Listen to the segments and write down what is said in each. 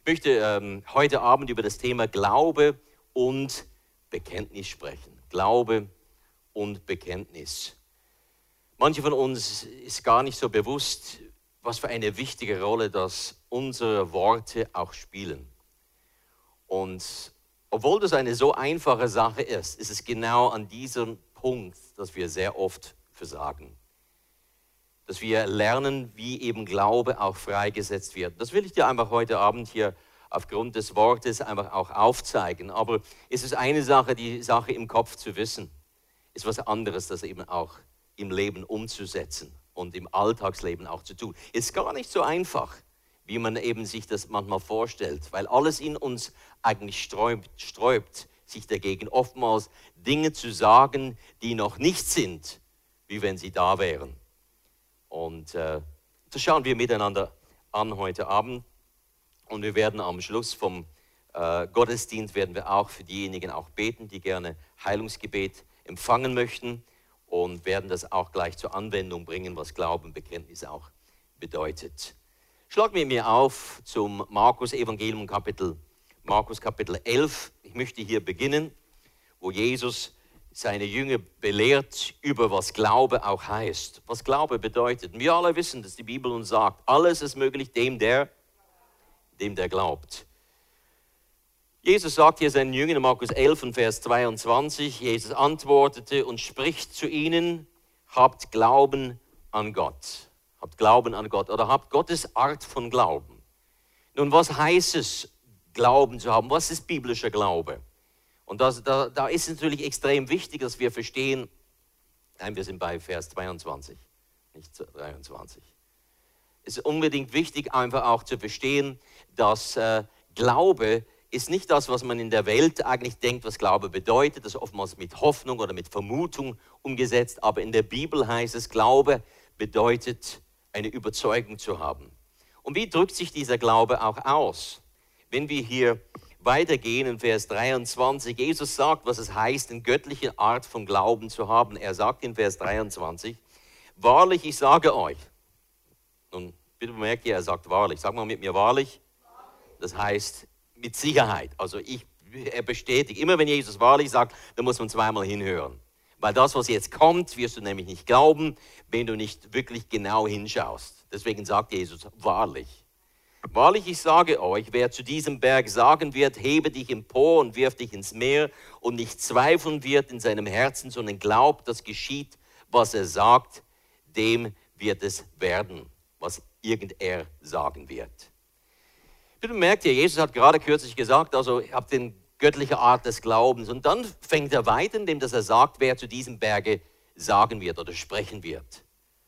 Ich möchte heute Abend über das Thema Glaube und Bekenntnis sprechen. Glaube und Bekenntnis. Manche von uns ist gar nicht so bewusst, was für eine wichtige Rolle das unsere Worte auch spielen. Und obwohl das eine so einfache Sache ist, ist es genau an diesem Punkt, dass wir sehr oft versagen. Dass wir lernen, wie eben Glaube auch freigesetzt wird. Das will ich dir einfach heute Abend hier aufgrund des Wortes einfach auch aufzeigen. Aber es ist eine Sache, die Sache im Kopf zu wissen, ist was anderes, das eben auch im Leben umzusetzen und im Alltagsleben auch zu tun. Ist gar nicht so einfach, wie man eben sich das manchmal vorstellt, weil alles in uns eigentlich sträubt sich dagegen, oftmals Dinge zu sagen, die noch nicht sind, wie wenn sie da wären. Und das schauen wir miteinander an heute Abend. Und wir werden am Schluss vom Gottesdienst werden wir auch für diejenigen auch beten, die gerne Heilungsgebet empfangen möchten, und werden das auch gleich zur Anwendung bringen, was Glauben, Bekenntnis auch bedeutet. Schlag mit mir auf zum Markus-Evangelium, Markus Kapitel 11. Ich möchte hier beginnen, wo Jesus seine Jünger belehrt über was Glaube auch heißt, was Glaube bedeutet. Und wir alle wissen, dass die Bibel uns sagt, alles ist möglich dem, der glaubt. Jesus sagt hier seinen Jüngern in Markus 11 und Vers 22, Jesus antwortete und spricht zu ihnen, habt Glauben an Gott. Habt Glauben an Gott oder habt Gottes Art von Glauben. Nun, was heißt es, Glauben zu haben? Was ist biblischer Glaube? Und da ist es natürlich extrem wichtig, dass wir verstehen, nein, wir sind bei Vers 22, nicht 23. Es ist unbedingt wichtig, einfach auch zu verstehen, dass Glaube ist nicht das, was man in der Welt eigentlich denkt, was Glaube bedeutet. Das ist oftmals mit Hoffnung oder mit Vermutung umgesetzt. Aber in der Bibel heißt es, Glaube bedeutet, eine Überzeugung zu haben. Und wie drückt sich dieser Glaube auch aus? Wenn wir hier weitergehen in Vers 23, Jesus sagt, was es heißt, eine göttliche Art von Glauben zu haben. Er sagt in Vers 23, wahrlich, ich sage euch. Nun, bitte bemerkt ihr, er sagt wahrlich. Sag mal mit mir wahrlich. Das heißt mit Sicherheit. Also er bestätigt, immer wenn Jesus wahrlich sagt, dann muss man zweimal hinhören. Weil das, was jetzt kommt, wirst du nämlich nicht glauben, wenn du nicht wirklich genau hinschaust. Deswegen sagt Jesus wahrlich. Wahrlich, ich sage euch, wer zu diesem Berg sagen wird, hebe dich empor und wirf dich ins Meer und nicht zweifeln wird in seinem Herzen, sondern glaubt, dass geschieht, was er sagt, dem wird es werden, was irgender sagen wird. Bitte merkt ihr, Jesus hat gerade kürzlich gesagt, also ihr habt den göttliche Art des Glaubens. Und dann fängt er weiter, indem er sagt, wer zu diesem Berge sagen wird oder sprechen wird.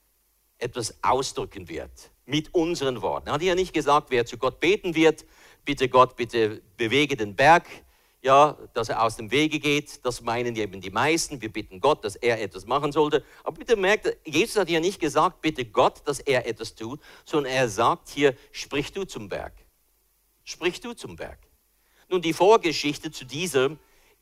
Etwas ausdrücken wird. Mit unseren Worten. Er hat ja nicht gesagt, wer zu Gott beten wird, bitte Gott, bitte bewege den Berg, ja, dass er aus dem Wege geht. Das meinen eben die meisten. Wir bitten Gott, dass er etwas machen sollte. Aber bitte merkt, Jesus hat ja nicht gesagt, bitte Gott, dass er etwas tut, sondern er sagt hier, sprich du zum Berg. Sprich du zum Berg. Nun, die Vorgeschichte zu diesem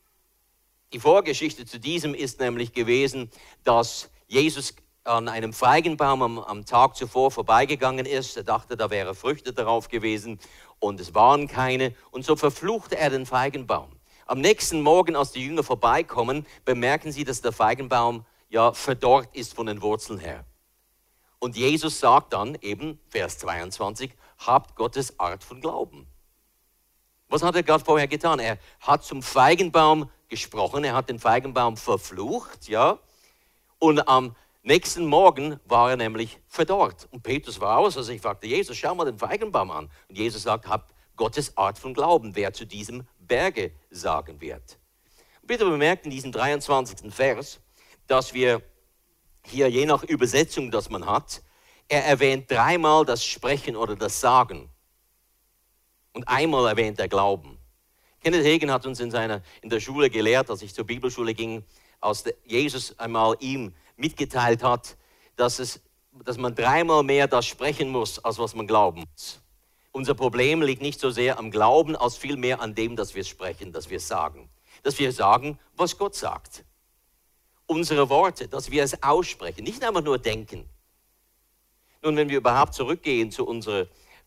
ist nämlich gewesen, dass Jesus an einem Feigenbaum am Tag zuvor vorbeigegangen ist. Er dachte, da wären Früchte darauf gewesen und es waren keine. Und so verfluchte er den Feigenbaum. Am nächsten Morgen, als die Jünger vorbeikommen, bemerken sie, dass der Feigenbaum ja verdorrt ist von den Wurzeln her. Und Jesus sagt dann eben, Vers 22, habt Gottes Art von Glauben. Was hat er gerade vorher getan? Er hat zum Feigenbaum gesprochen, er hat den Feigenbaum verflucht, ja, und am nächsten Morgen war er nämlich verdorrt. Und Petrus war aus, also ich fragte Jesus, schau mal den Feigenbaum an. Und Jesus sagt, habt Gottes Art von Glauben, wer zu diesem Berge sagen wird. Bitte bemerkt in diesem 23. Vers, dass wir hier, je nach Übersetzung, das man hat, er erwähnt dreimal das Sprechen oder das Sagen. Und einmal erwähnt er Glauben. Kenneth Hagin hat uns in der Schule gelehrt, als ich zur Bibelschule ging, als Jesus einmal ihm mitgeteilt hat, dass man dreimal mehr das sprechen muss, als was man glauben muss. Unser Problem liegt nicht so sehr am Glauben, als vielmehr an dem, dass wir sprechen, dass wir sagen. Dass wir sagen, was Gott sagt. Unsere Worte, dass wir es aussprechen, nicht einfach nur denken. Nun, wenn wir überhaupt zurückgehen zu unserer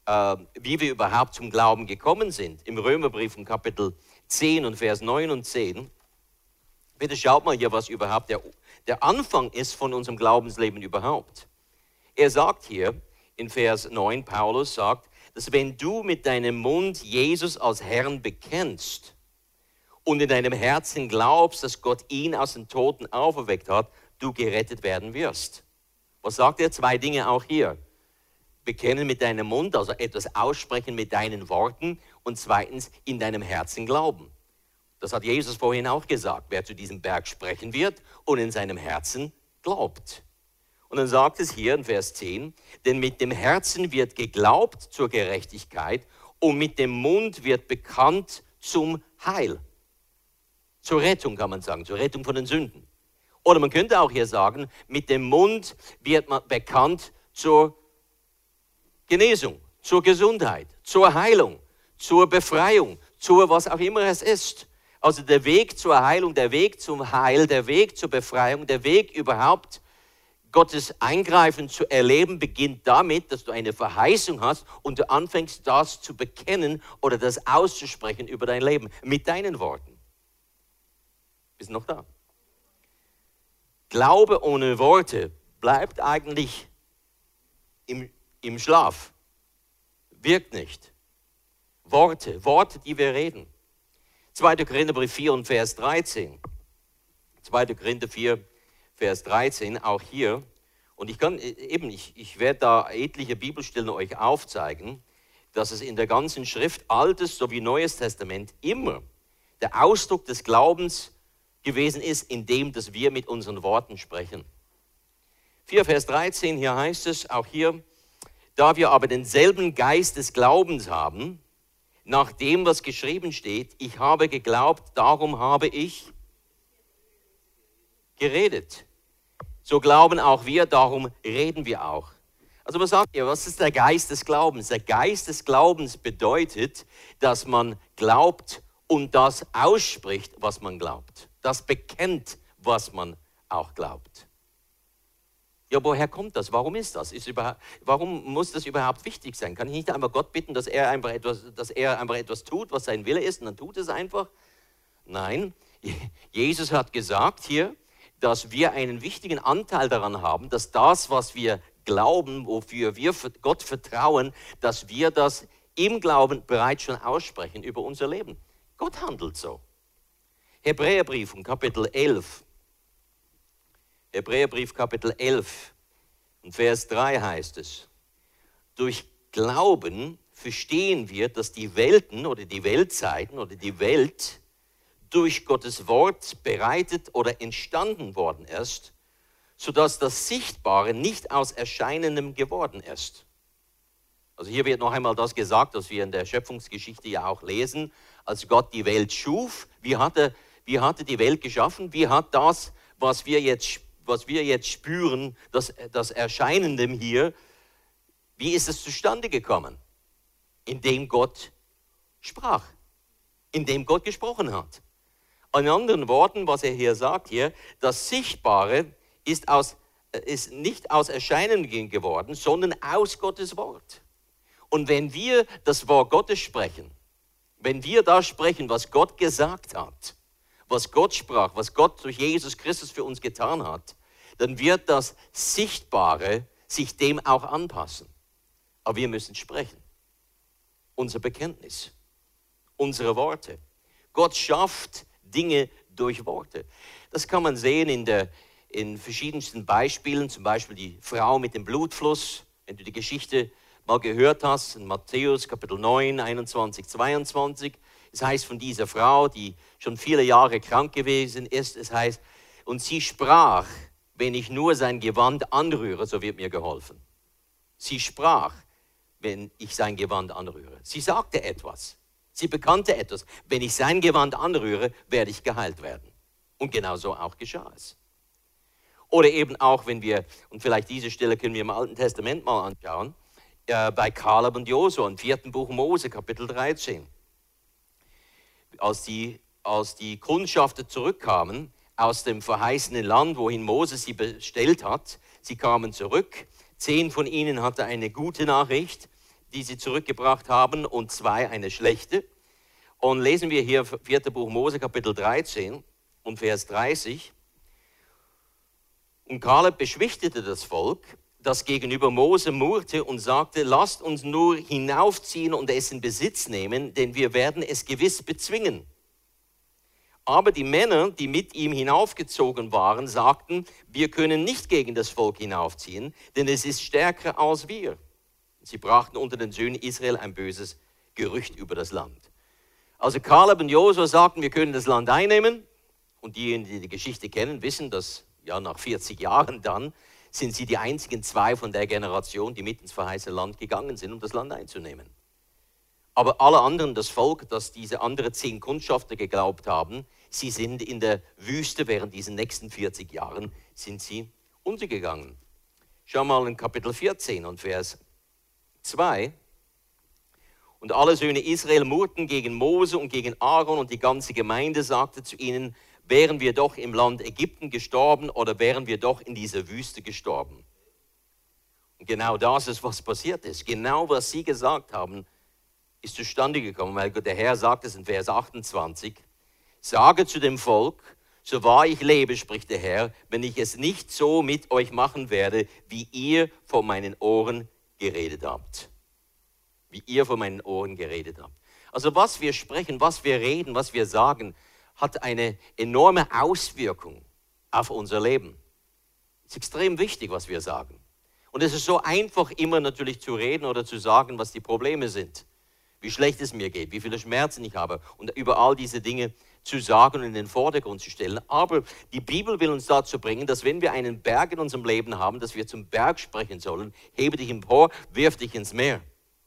wie wir überhaupt zum Glauben gekommen sind. Im Römerbrief im Kapitel 10 und Vers 9 und 10. Bitte schaut mal hier, was überhaupt der Anfang ist von unserem Glaubensleben überhaupt. Er sagt hier in Vers 9, Paulus sagt, dass wenn du mit deinem Mund Jesus als Herrn bekennst und in deinem Herzen glaubst, dass Gott ihn aus den Toten auferweckt hat, du gerettet werden wirst. Was sagt er? Zwei Dinge auch hier. Bekennen mit deinem Mund, also etwas aussprechen mit deinen Worten und zweitens in deinem Herzen glauben. Das hat Jesus vorhin auch gesagt, wer zu diesem Berg sprechen wird und in seinem Herzen glaubt. Und dann sagt es hier in Vers 10, denn mit dem Herzen wird geglaubt zur Gerechtigkeit und mit dem Mund wird bekannt zum Heil. Zur Rettung kann man sagen, zur Rettung von den Sünden. Oder man könnte auch hier sagen, mit dem Mund wird man bekannt zur Genesung, zur Gesundheit, zur Heilung, zur Befreiung, zur was auch immer es ist. Also der Weg zur Heilung, der Weg zum Heil, der Weg zur Befreiung, der Weg überhaupt, Gottes Eingreifen zu erleben, beginnt damit, dass du eine Verheißung hast und du anfängst, das zu bekennen oder das auszusprechen über dein Leben mit deinen Worten. Bist du noch da? Glaube ohne Worte bleibt eigentlich im Schlaf. Wirkt nicht. Worte, die wir reden. 2. Korintherbrief 4 und Vers 13. 2. Korinther 4, Vers 13, auch hier. Und ich werde da etliche Bibelstellen euch aufzeigen, dass es in der ganzen Schrift, Altes sowie Neues Testament, immer der Ausdruck des Glaubens gewesen ist, indem dass wir mit unseren Worten sprechen. 4, Vers 13, hier heißt es, auch hier, da wir aber denselben Geist des Glaubens haben, nach dem, was geschrieben steht, ich habe geglaubt, darum habe ich geredet. So glauben auch wir, darum reden wir auch. Also was sagt ihr, was ist der Geist des Glaubens? Der Geist des Glaubens bedeutet, dass man glaubt und das ausspricht, was man glaubt. Das bekennt, was man auch glaubt. Ja, woher kommt das? Warum ist das? Warum muss das überhaupt wichtig sein? Kann ich nicht einmal Gott bitten, dass er einfach etwas tut, was sein Wille ist, und dann tut es einfach? Nein, Jesus hat gesagt hier, dass wir einen wichtigen Anteil daran haben, dass das, was wir glauben, wofür wir Gott vertrauen, dass wir das im Glauben bereits schon aussprechen über unser Leben. Gott handelt so. Hebräerbrief, Kapitel 11. Hebräerbrief Kapitel 11 und Vers 3 heißt es, durch Glauben verstehen wir, dass die Welten oder die Weltzeiten oder die Welt durch Gottes Wort bereitet oder entstanden worden ist, sodass das Sichtbare nicht aus Erscheinendem geworden ist. Also hier wird noch einmal das gesagt, was wir in der Schöpfungsgeschichte ja auch lesen, als Gott die Welt schuf, wie hat er die Welt geschaffen, wie hat das, was wir jetzt spüren, das Erscheinendem hier, wie ist es zustande gekommen? Indem Gott sprach, indem Gott gesprochen hat. In anderen Worten, was er hier sagt, das Sichtbare ist nicht aus Erscheinendem geworden, sondern aus Gottes Wort. Und wenn wir das Wort Gottes sprechen, wenn wir das sprechen, was Gott gesagt hat, was Gott sprach, was Gott durch Jesus Christus für uns getan hat, dann wird das Sichtbare sich dem auch anpassen. Aber wir müssen sprechen. Unser Bekenntnis, unsere Worte. Gott schafft Dinge durch Worte. Das kann man sehen in verschiedensten Beispielen, zum Beispiel die Frau mit dem Blutfluss, wenn du die Geschichte mal gehört hast, in Matthäus Kapitel 9, 21, 22. Es heißt von dieser Frau, die schon viele Jahre krank gewesen ist, es heißt, und sie sprach, wenn ich nur sein Gewand anrühre, so wird mir geholfen. Sie sprach, wenn ich sein Gewand anrühre. Sie sagte etwas. Sie bekannte etwas. Wenn ich sein Gewand anrühre, werde ich geheilt werden. Und genau so auch geschah es. Oder eben auch, wenn wir, und vielleicht diese Stelle können wir im Alten Testament mal anschauen, bei Kaleb und Josua im 4. Buch Mose, Kapitel 13. Als die Kundschafter zurückkamen aus dem verheißenen Land, wohin Mose sie bestellt hat, sie kamen zurück. 10 von ihnen hatten eine gute Nachricht. die sie zurückgebracht haben, und 2 eine schlechte. Und lesen wir hier 4. Buch Mose, Kapitel 13 und Vers 30. Und Kaleb beschwichtigte das Volk, das gegenüber Mose murrte und sagte, lasst uns nur hinaufziehen und es in Besitz nehmen, denn wir werden es gewiss bezwingen. Aber die Männer, die mit ihm hinaufgezogen waren, sagten, wir können nicht gegen das Volk hinaufziehen, denn es ist stärker als wir. Sie brachten unter den Söhnen Israel ein böses Gerücht über das Land. Also Kaleb und Josua sagten, wir können das Land einnehmen. Und diejenigen, die die Geschichte kennen, wissen, dass ja, nach 40 Jahren dann sind sie die einzigen 2 von der Generation, die mit ins verheißene Land gegangen sind, um das Land einzunehmen. Aber alle anderen, das Volk, das diese anderen 10 Kundschafter geglaubt haben, sie sind in der Wüste während diesen nächsten 40 Jahren sind sie untergegangen. Schau mal in Kapitel 14 und Vers 2. Und alle Söhne Israel murrten gegen Mose und gegen Aaron und die ganze Gemeinde sagte zu ihnen, wären wir doch im Land Ägypten gestorben oder wären wir doch in dieser Wüste gestorben. Und genau das ist, was passiert ist. Genau was sie gesagt haben, ist zustande gekommen, weil der Herr sagt es in Vers 28, sage zu dem Volk, so wahr ich lebe, spricht der Herr, wenn ich es nicht so mit euch machen werde, wie ihr vor meinen Ohren geredet habt. Wie ihr vor meinen Ohren geredet habt. Also was wir sprechen, was wir reden, was wir sagen, hat eine enorme Auswirkung auf unser Leben. Es ist extrem wichtig, was wir sagen. Und es ist so einfach, immer natürlich zu reden oder zu sagen, was die Probleme sind. Wie schlecht es mir geht, wie viele Schmerzen ich habe und über all diese Dinge zu sagen und in den Vordergrund zu stellen. Aber die Bibel will uns dazu bringen, dass wenn wir einen Berg in unserem Leben haben, dass wir zum Berg sprechen sollen, hebe dich empor, wirf dich ins Meer.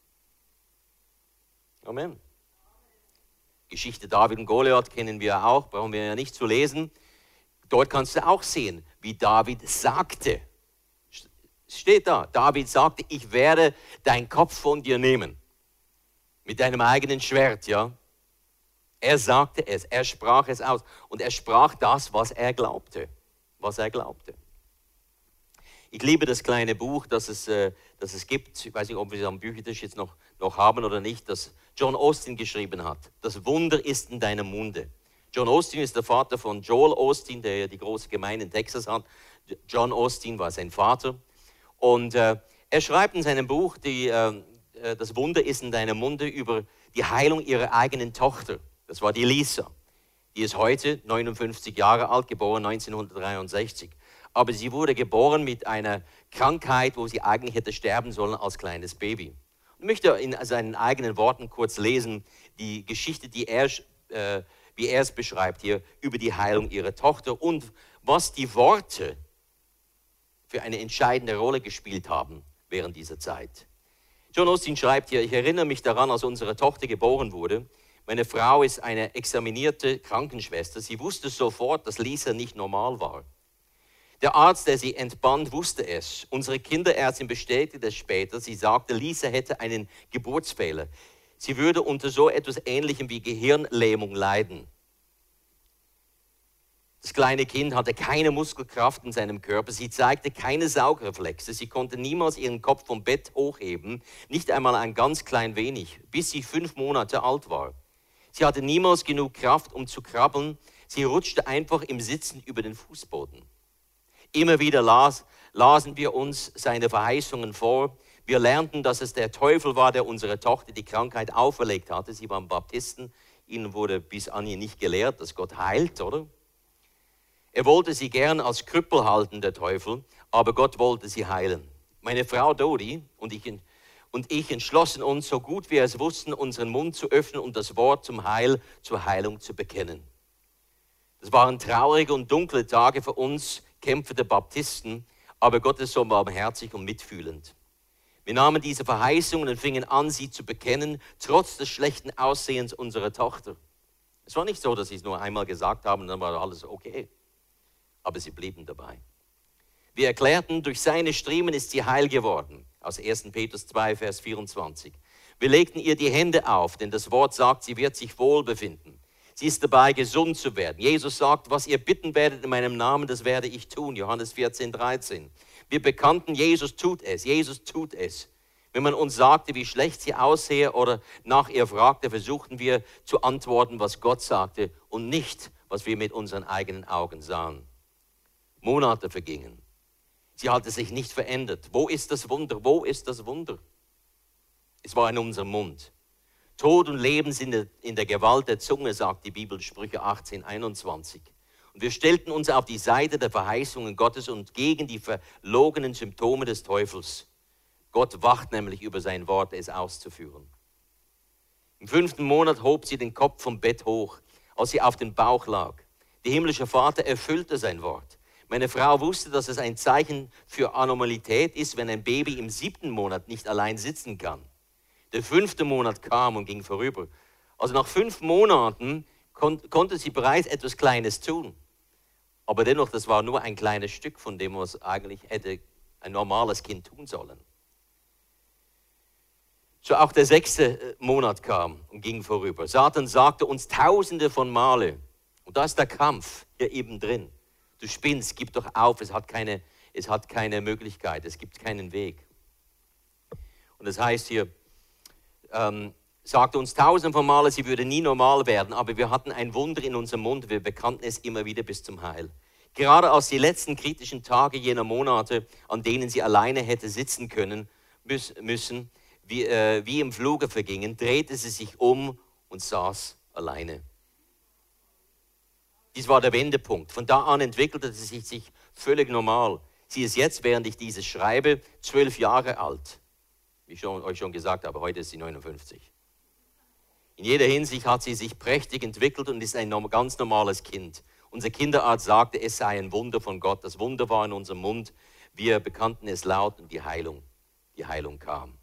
Amen. Geschichte David und Goliath kennen wir auch, brauchen wir ja nicht zu lesen. Dort kannst du auch sehen, wie David sagte. Steht da, David sagte, ich werde deinen Kopf von dir nehmen. Mit deinem eigenen Schwert, ja. Er sagte es, er sprach es aus. Und er sprach das, was er glaubte. Was er glaubte. Ich liebe das kleine Buch, das es gibt. Ich weiß nicht, ob wir es am Büchertisch jetzt noch haben oder nicht, das John Osteen geschrieben hat. Das Wunder ist in deinem Munde. John Osteen ist der Vater von Joel Osteen, der ja die große Gemeinde in Texas hat. John Osteen war sein Vater. Und er schreibt in seinem Buch, das Wunder ist in deinem Munde, über die Heilung ihrer eigenen Tochter. Das war die Lisa. Die ist heute 59 Jahre alt, geboren 1963. Aber sie wurde geboren mit einer Krankheit, wo sie eigentlich hätte sterben sollen als kleines Baby. Ich möchte in seinen eigenen Worten kurz lesen, die Geschichte, wie er es beschreibt hier, über die Heilung ihrer Tochter und was die Worte für eine entscheidende Rolle gespielt haben während dieser Zeit. John Osteen schreibt hier, ich erinnere mich daran, als unsere Tochter geboren wurde. Meine Frau ist eine examinierte Krankenschwester. Sie wusste sofort, dass Lisa nicht normal war. Der Arzt, der sie entband, wusste es. Unsere Kinderärztin bestätigte es später. Sie sagte, Lisa hätte einen Geburtsfehler. Sie würde unter so etwas Ähnlichem wie Gehirnlähmung leiden. Das kleine Kind hatte keine Muskelkraft in seinem Körper. Sie zeigte keine Saugreflexe. Sie konnte niemals ihren Kopf vom Bett hochheben, nicht einmal ein ganz klein wenig, bis sie 5 Monate alt war. Sie hatte niemals genug Kraft, um zu krabbeln. Sie rutschte einfach im Sitzen über den Fußboden. Immer wieder lasen wir uns seine Verheißungen vor. Wir lernten, dass es der Teufel war, der unserer Tochter die Krankheit auferlegt hatte. Sie waren Baptisten. Ihnen wurde bis anhin nicht gelehrt, dass Gott heilt, oder? Er wollte sie gern als Krüppel halten, der Teufel, aber Gott wollte sie heilen. Meine Frau Dodi und ich entschlossen uns, so gut wir es wussten, unseren Mund zu öffnen und das Wort zum Heil, zur Heilung zu bekennen. Das waren traurige und dunkle Tage für uns kämpfende Baptisten, aber Gott ist so barmherzig und mitfühlend. Wir nahmen diese Verheißungen und fingen an, sie zu bekennen, trotz des schlechten Aussehens unserer Tochter. Es war nicht so, dass sie es nur einmal gesagt haben und dann war alles okay. Aber sie blieben dabei. Wir erklärten, durch seine Striemen ist sie heil geworden. Aus 1. Petrus 2, Vers 24. Wir legten ihr die Hände auf, denn das Wort sagt, sie wird sich wohl befinden. Sie ist dabei, gesund zu werden. Jesus sagt, was ihr bitten werdet in meinem Namen, das werde ich tun. Johannes 14, 13. Wir bekannten, Jesus tut es. Jesus tut es. Wenn man uns sagte, wie schlecht sie aussehe oder nach ihr fragte, versuchten wir zu antworten, was Gott sagte und nicht, was wir mit unseren eigenen Augen sahen. Monate vergingen. Sie hatte sich nicht verändert. Wo ist das Wunder? Wo ist das Wunder? Es war in unserem Mund. Tod und Leben sind in der Gewalt der Zunge, sagt die Bibel, Sprüche 18, 21. Und wir stellten uns auf die Seite der Verheißungen Gottes und gegen die verlogenen Symptome des Teufels. Gott wacht nämlich über sein Wort, es auszuführen. Im 5. Monat hob sie den Kopf vom Bett hoch, als sie auf dem Bauch lag. Der himmlische Vater erfüllte sein Wort. Meine Frau wusste, dass es ein Zeichen für Anormalität ist, wenn ein Baby im 7. Monat nicht allein sitzen kann. Der 5. Monat kam und ging vorüber. Also nach 5 Monaten konnte sie bereits etwas Kleines tun. Aber dennoch, das war nur ein kleines Stück von dem, was eigentlich hätte ein normales Kind tun sollen. So auch der 6. Monat kam und ging vorüber. Satan sagte uns tausende von Male, und da ist der Kampf hier eben drin. Du spinnst, gib doch auf, es hat keine Möglichkeit, es gibt keinen Weg. Und das heißt hier, sagte uns tausende von Male, sie würde nie normal werden, aber wir hatten ein Wunder in unserem Mund, wir bekannten es immer wieder bis zum Heil. Gerade als die letzten kritischen Tage jener Monate, an denen sie alleine hätte sitzen können, müssen, wie im Fluge vergingen, drehte sie sich um und saß alleine. Dies war der Wendepunkt. Von da an entwickelte sie sich völlig normal. Sie ist jetzt, während ich dieses schreibe, 12 Jahre alt. Wie ich euch schon gesagt habe, heute ist sie 59. In jeder Hinsicht hat sie sich prächtig entwickelt und ist ein ganz normales Kind. Unser Kinderarzt sagte, es sei ein Wunder von Gott. Das Wunder war in unserem Mund. Wir bekannten es laut und die Heilung kam.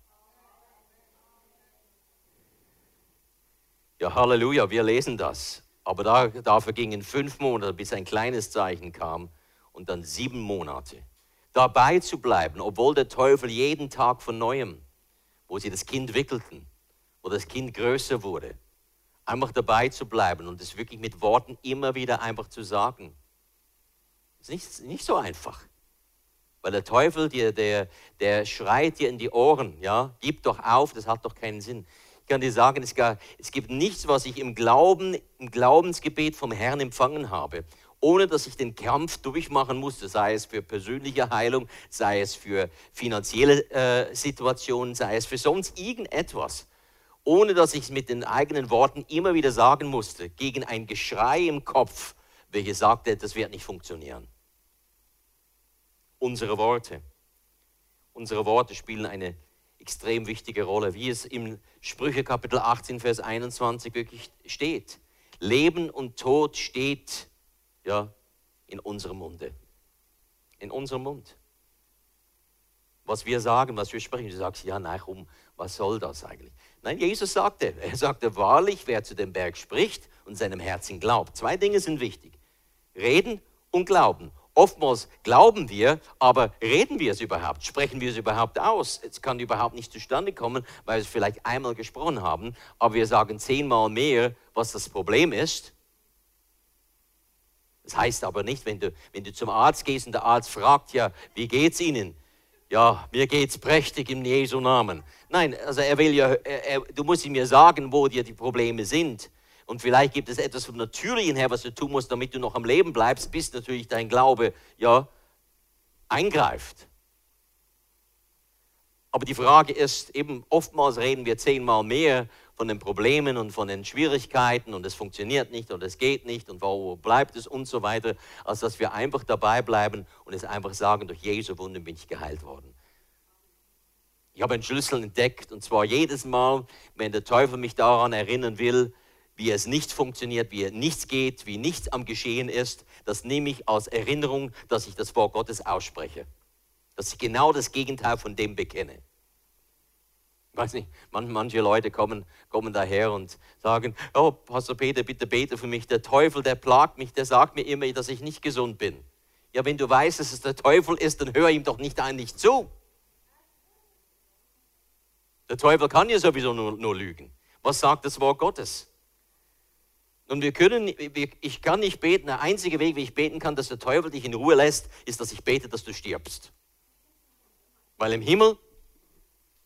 Ja, Halleluja, wir lesen das. Aber da vergingen 5 Monate, bis ein kleines Zeichen kam und dann 7 Monate. Dabei zu bleiben, obwohl der Teufel jeden Tag von Neuem, wo sie das Kind wickelten, wo das Kind größer wurde, einfach dabei zu bleiben und es wirklich mit Worten immer wieder einfach zu sagen. Ist nicht so einfach. Weil der Teufel, der schreit dir in die Ohren, ja, gib doch auf, das hat doch keinen Sinn. Ich kann dir sagen, es gibt nichts, was ich im Glaubensgebet vom Herrn empfangen habe, ohne dass ich den Kampf durchmachen musste, sei es für persönliche Heilung, sei es für finanzielle Situationen, sei es für sonst irgendetwas, ohne dass ich es mit den eigenen Worten immer wieder sagen musste, gegen ein Geschrei im Kopf, welches sagte, das wird nicht funktionieren. Unsere Worte spielen eine extrem wichtige Rolle, wie es im Sprüche Kapitel 18, Vers 21 wirklich steht. Leben und Tod steht ja in unserem Munde. In unserem Mund. Was wir sagen, was wir sprechen, du sagst, ja, nein, was soll das eigentlich? Nein, Jesus sagte, wahrlich, wer zu dem Berg spricht und seinem Herzen glaubt. 2 Dinge sind wichtig. Reden und glauben. Oftmals glauben wir, aber reden wir es überhaupt? Sprechen wir es überhaupt aus? Es kann überhaupt nicht zustande kommen, weil wir es vielleicht einmal gesprochen haben, aber wir sagen 10-mal mehr, was das Problem ist. Das heißt aber nicht, wenn du zum Arzt gehst und der Arzt fragt, ja, wie geht's Ihnen? Ja, mir geht's prächtig im Jesu Namen. Nein, also du musst ihm ja sagen, wo dir die Probleme sind. Und vielleicht gibt es etwas vom Natürlichen her, was du tun musst, damit du noch am Leben bleibst, bis natürlich dein Glaube ja eingreift. Aber die Frage ist eben, oftmals reden wir 10-mal mehr von den Problemen und von den Schwierigkeiten und es funktioniert nicht und es geht nicht und wo bleibt es und so weiter, als dass wir einfach dabei bleiben und es einfach sagen, durch Jesu Wunden bin ich geheilt worden. Ich habe einen Schlüssel entdeckt und zwar jedes Mal, wenn der Teufel mich daran erinnern will, wie es nicht funktioniert, wie nichts geht, wie nichts am Geschehen ist, das nehme ich als Erinnerung, dass ich das Wort Gottes ausspreche. Dass ich genau das Gegenteil von dem bekenne. Ich weiß nicht, manche Leute kommen daher und sagen, oh, Pastor Peter, bitte bete für mich. Der Teufel, der plagt mich, der sagt mir immer, dass ich nicht gesund bin. Ja, wenn du weißt, dass es der Teufel ist, dann hör ihm doch nicht eigentlich zu. Der Teufel kann ja sowieso nur lügen. Was sagt das Wort Gottes? Und ich kann nicht beten, der einzige Weg, wie ich beten kann, dass der Teufel dich in Ruhe lässt, ist, dass ich bete, dass du stirbst. Weil im Himmel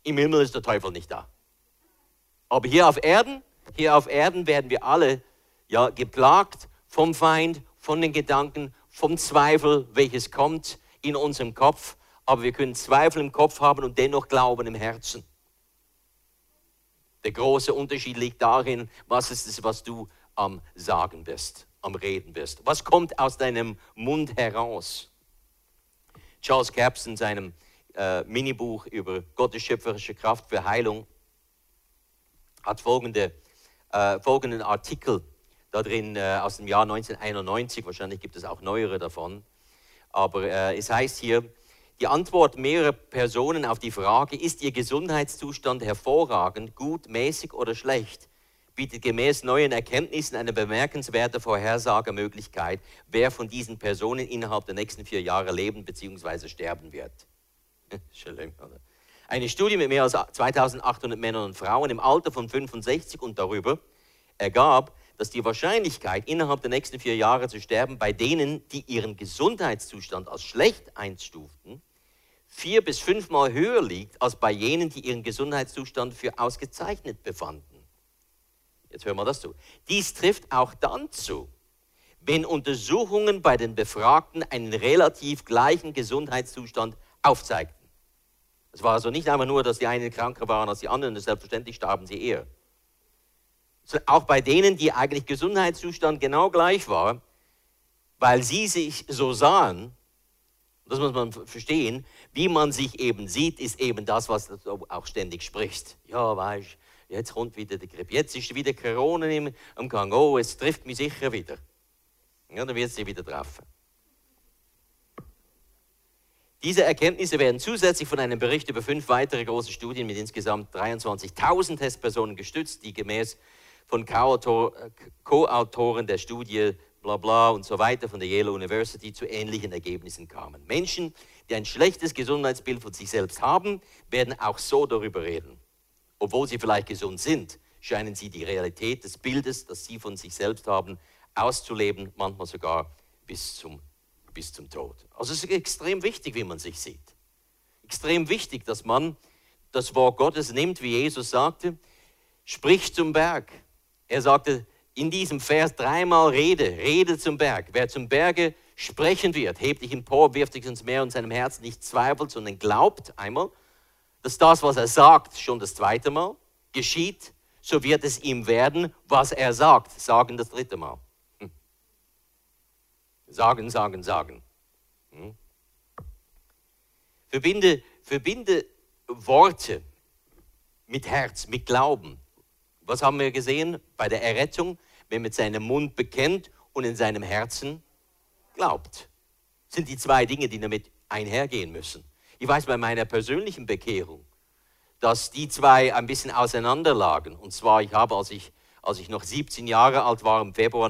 Im Himmel ist der Teufel nicht da. Aber hier auf Erden werden wir alle ja, geplagt vom Feind, von den Gedanken, vom Zweifel, welches kommt in unserem Kopf. Aber wir können Zweifel im Kopf haben und dennoch Glauben im Herzen. Der große Unterschied liegt darin, was ist es, was du am Sagen bist, am Reden bist. Was kommt aus deinem Mund heraus? Charles Capps in seinem Minibuch über Gottes schöpferische Kraft für Heilung hat folgenden Artikel da drin aus dem Jahr 1991, wahrscheinlich gibt es auch neuere davon, aber es heißt hier, die Antwort mehrerer Personen auf die Frage, ist ihr Gesundheitszustand hervorragend, gut, mäßig oder schlecht, bietet gemäß neuen Erkenntnissen eine bemerkenswerte Vorhersagemöglichkeit, wer von diesen Personen innerhalb der nächsten 4 Jahre leben bzw. sterben wird. Schön, oder? Eine Studie mit mehr als 2800 Männern und Frauen im Alter von 65 und darüber ergab, dass die Wahrscheinlichkeit, innerhalb der nächsten 4 Jahre zu sterben, bei denen, die ihren Gesundheitszustand als schlecht einstuften, 4 bis 5 Mal höher liegt, als bei jenen, die ihren Gesundheitszustand für ausgezeichnet befanden. Jetzt hören wir das zu. Dies trifft auch dann zu, wenn Untersuchungen bei den Befragten einen relativ gleichen Gesundheitszustand aufzeigten. Es war also nicht einfach nur, dass die einen kranker waren als die anderen, und selbstverständlich starben sie eher. Sondern auch bei denen, die eigentlich Gesundheitszustand genau gleich war, weil sie sich so sahen, das muss man verstehen, wie man sich eben sieht, ist eben das, was du auch ständig sprichst. Ja, weißt du, jetzt kommt wieder die Grippe, jetzt ist wieder Corona im Gang, oh, es trifft mich sicher wieder. Ja, dann wird es dich wieder treffen. Diese Erkenntnisse werden zusätzlich von einem Bericht über 5 weitere große Studien mit insgesamt 23.000 Testpersonen gestützt, die gemäß von Co-Autoren der Studie bla bla und so weiter von der Yale University zu ähnlichen Ergebnissen kamen. Menschen, die ein schlechtes Gesundheitsbild von sich selbst haben, werden auch so darüber reden. Obwohl sie vielleicht gesund sind, scheinen sie die Realität des Bildes, das sie von sich selbst haben, auszuleben, manchmal sogar bis zum Tod. Also es ist extrem wichtig, wie man sich sieht. Extrem wichtig, dass man das Wort Gottes nimmt, wie Jesus sagte, sprich zum Berg. Er sagte in diesem Vers 3-mal rede zum Berg. Wer zum Berge sprechen wird, hebt dich empor, wirft dich ins Meer und seinem Herzen nicht zweifelt, sondern glaubt einmal, dass das, was er sagt, schon das 2. Mal geschieht, so wird es ihm werden, was er sagt. Sagen das 3. Mal. Sagen. Verbinde Worte mit Herz, mit Glauben. Was haben wir gesehen bei der Errettung? Wer mit seinem Mund bekennt und in seinem Herzen glaubt. Das sind die 2 Dinge, die damit einhergehen müssen. Ich weiß bei meiner persönlichen Bekehrung, dass die 2 ein bisschen auseinander lagen. Und zwar, als ich noch 17 Jahre alt war, im Februar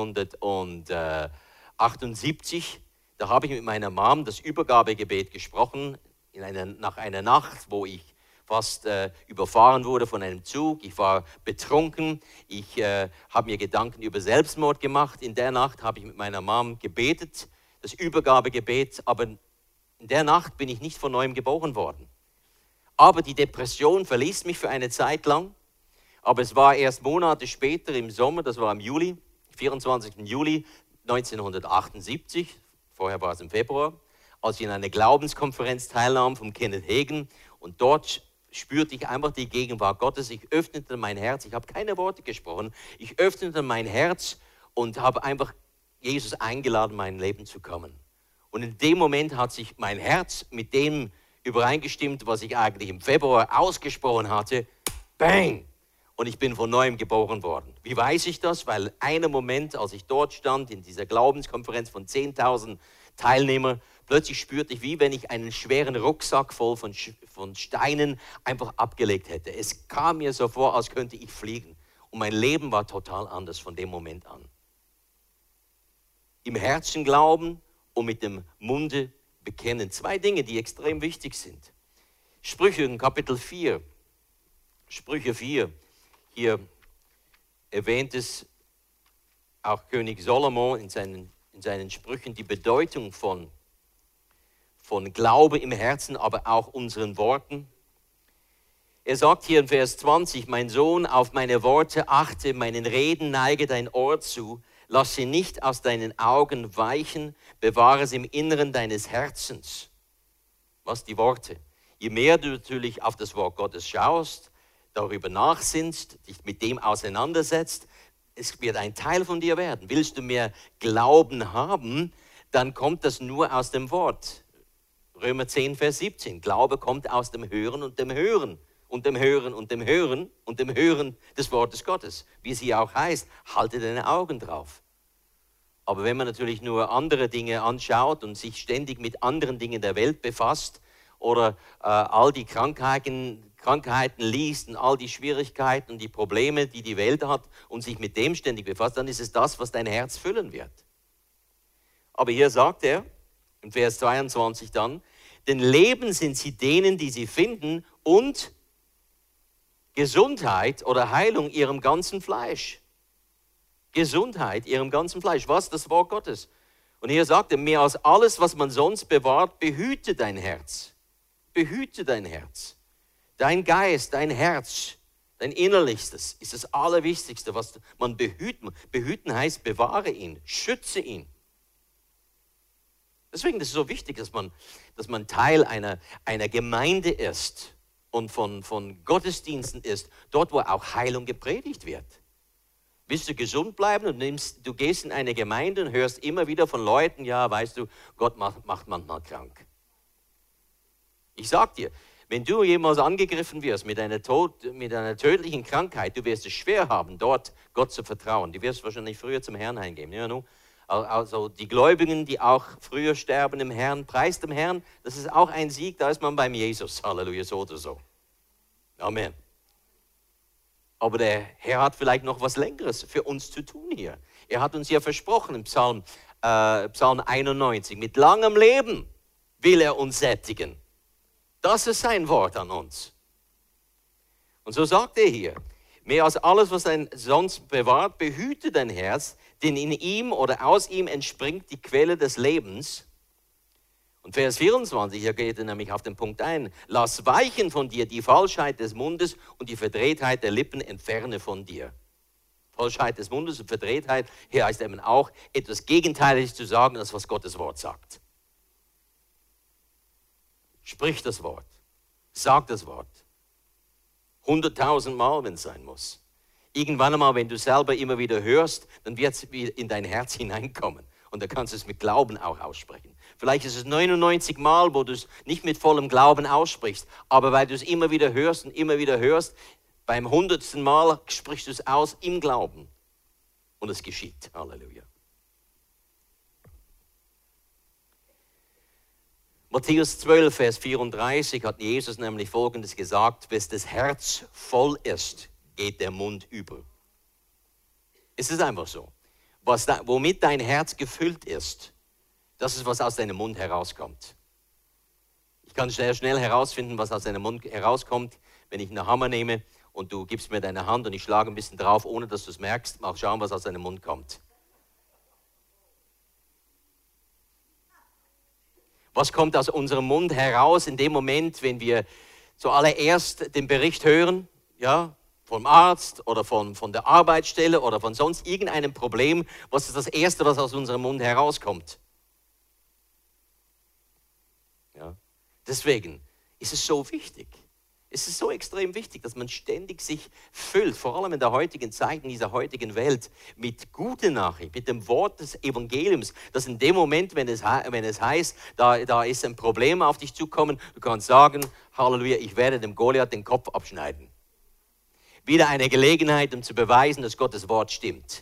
1978, da habe ich mit meiner Mom das Übergabegebet gesprochen, nach einer Nacht, wo ich fast überfahren wurde von einem Zug. Ich war betrunken. Ich habe mir Gedanken über Selbstmord gemacht. In der Nacht habe ich mit meiner Mom gebetet, das Übergabegebet. Aber in der Nacht bin ich nicht von neuem geboren worden. Aber die Depression verließ mich für eine Zeit lang. Aber es war erst Monate später im Sommer, das war im Juli, 24. Juli 1978, vorher war es im Februar, als ich in einer Glaubenskonferenz teilnahm von Kenneth Hagin. Und dort spürte ich einfach die Gegenwart Gottes. Ich öffnete mein Herz. Ich habe keine Worte gesprochen. Ich öffnete mein Herz und habe einfach Jesus eingeladen, in mein Leben zu kommen. Und in dem Moment hat sich mein Herz mit dem übereingestimmt, was ich eigentlich im Februar ausgesprochen hatte. Bang! Und ich bin von neuem geboren worden. Wie weiß ich das? Weil einen Moment, als ich dort stand, in dieser Glaubenskonferenz von 10.000 Teilnehmern, plötzlich spürte ich, wie wenn ich einen schweren Rucksack voll von Steinen einfach abgelegt hätte. Es kam mir so vor, als könnte ich fliegen. Und mein Leben war total anders von dem Moment an. Im Herzen glauben und mit dem Munde bekennen. 2 Dinge, die extrem wichtig sind. Sprüche in Kapitel 4. Sprüche 4. Hier erwähnt es auch König Salomo in seinen Sprüchen die Bedeutung von Glaube im Herzen, aber auch unseren Worten. Er sagt hier in Vers 20, mein Sohn, auf meine Worte achte, meinen Reden neige dein Ohr zu, lass sie nicht aus deinen Augen weichen, bewahre sie im Inneren deines Herzens. Was die Worte? Je mehr du natürlich auf das Wort Gottes schaust, darüber nachsinnst, dich mit dem auseinandersetzt, es wird ein Teil von dir werden. Willst du mehr Glauben haben, dann kommt das nur aus dem Wort. Römer 10, Vers 17. Glaube kommt aus dem Hören und dem Hören. Und dem Hören und dem Hören und dem Hören des Wortes Gottes. Wie es hier auch heißt, halte deine Augen drauf. Aber wenn man natürlich nur andere Dinge anschaut und sich ständig mit anderen Dingen der Welt befasst oder all die Krankheiten liest und all die Schwierigkeiten und die Probleme, die die Welt hat und sich mit dem ständig befasst, dann ist es das, was dein Herz füllen wird. Aber hier sagt er, im Vers 22 dann, denn Leben sind sie denen, die sie finden und Gesundheit oder Heilung ihrem ganzen Fleisch. Gesundheit ihrem ganzen Fleisch. Was? Das Wort Gottes. Und hier sagt er, mehr als alles, was man sonst bewahrt, behüte dein Herz. Behüte dein Herz. Dein Geist, dein Herz, dein Innerlichstes ist das Allerwichtigste, was man behüten. Behüten heißt, bewahre ihn, schütze ihn. Deswegen ist es so wichtig, dass man Teil einer Gemeinde ist und von Gottesdiensten ist, dort wo auch Heilung gepredigt wird. Willst du gesund bleiben und du gehst in eine Gemeinde und hörst immer wieder von Leuten, ja, weißt du, Gott macht manchmal krank. Ich sag dir, wenn du jemals angegriffen wirst mit einer tödlichen Krankheit, du wirst es schwer haben, dort Gott zu vertrauen. Du wirst wahrscheinlich früher zum Herrn heimgehen. Ja, no? Also die Gläubigen, die auch früher sterben im Herrn, preist dem Herrn, das ist auch ein Sieg, da ist man beim Jesus. Halleluja, so oder so. Amen. Aber der Herr hat vielleicht noch was Längeres für uns zu tun hier. Er hat uns ja versprochen im Psalm 91, mit langem Leben will er uns sättigen. Das ist sein Wort an uns. Und so sagt er hier, mehr als alles, was er sonst bewahrt, behüte dein Herz, denn in ihm oder aus ihm entspringt die Quelle des Lebens. Und Vers 24, hier geht er nämlich auf den Punkt ein. Lass weichen von dir die Falschheit des Mundes und die Verdrehtheit der Lippen entferne von dir. Falschheit des Mundes und Verdrehtheit, hier heißt eben auch, etwas Gegenteiliges zu sagen, als was Gottes Wort sagt. Sprich das Wort. Sag das Wort. 100.000 Mal, wenn es sein muss. Irgendwann einmal, wenn du selber immer wieder hörst, dann wird es in dein Herz hineinkommen. Und da kannst du es mit Glauben auch aussprechen. Vielleicht ist es 99 Mal, wo du es nicht mit vollem Glauben aussprichst, aber weil du es immer wieder hörst und immer wieder hörst, beim 100. Mal sprichst du es aus im Glauben. Und es geschieht. Halleluja. Matthäus 12, Vers 34 hat Jesus nämlich Folgendes gesagt, bis das Herz voll ist, geht der Mund über. Es ist einfach so. Womit dein Herz gefüllt ist, das ist, was aus deinem Mund herauskommt. Ich kann sehr schnell herausfinden, was aus deinem Mund herauskommt, wenn ich einen Hammer nehme und du gibst mir deine Hand und ich schlage ein bisschen drauf, ohne dass du es merkst. Mal schauen, was aus deinem Mund kommt. Was kommt aus unserem Mund heraus in dem Moment, wenn wir zuallererst den Bericht hören, ja, vom Arzt oder von der Arbeitsstelle oder von sonst irgendeinem Problem? Was ist das Erste, was aus unserem Mund herauskommt? Ja. Deswegen ist es so wichtig. Es ist so extrem wichtig, dass man ständig sich füllt, vor allem in der heutigen Zeit, in dieser heutigen Welt, mit guten Nachrichten, mit dem Wort des Evangeliums, dass in dem Moment, wenn es heißt, da ist ein Problem auf dich zukommen, du kannst sagen, Halleluja, ich werde dem Goliath den Kopf abschneiden. Wieder eine Gelegenheit, um zu beweisen, dass Gottes Wort stimmt.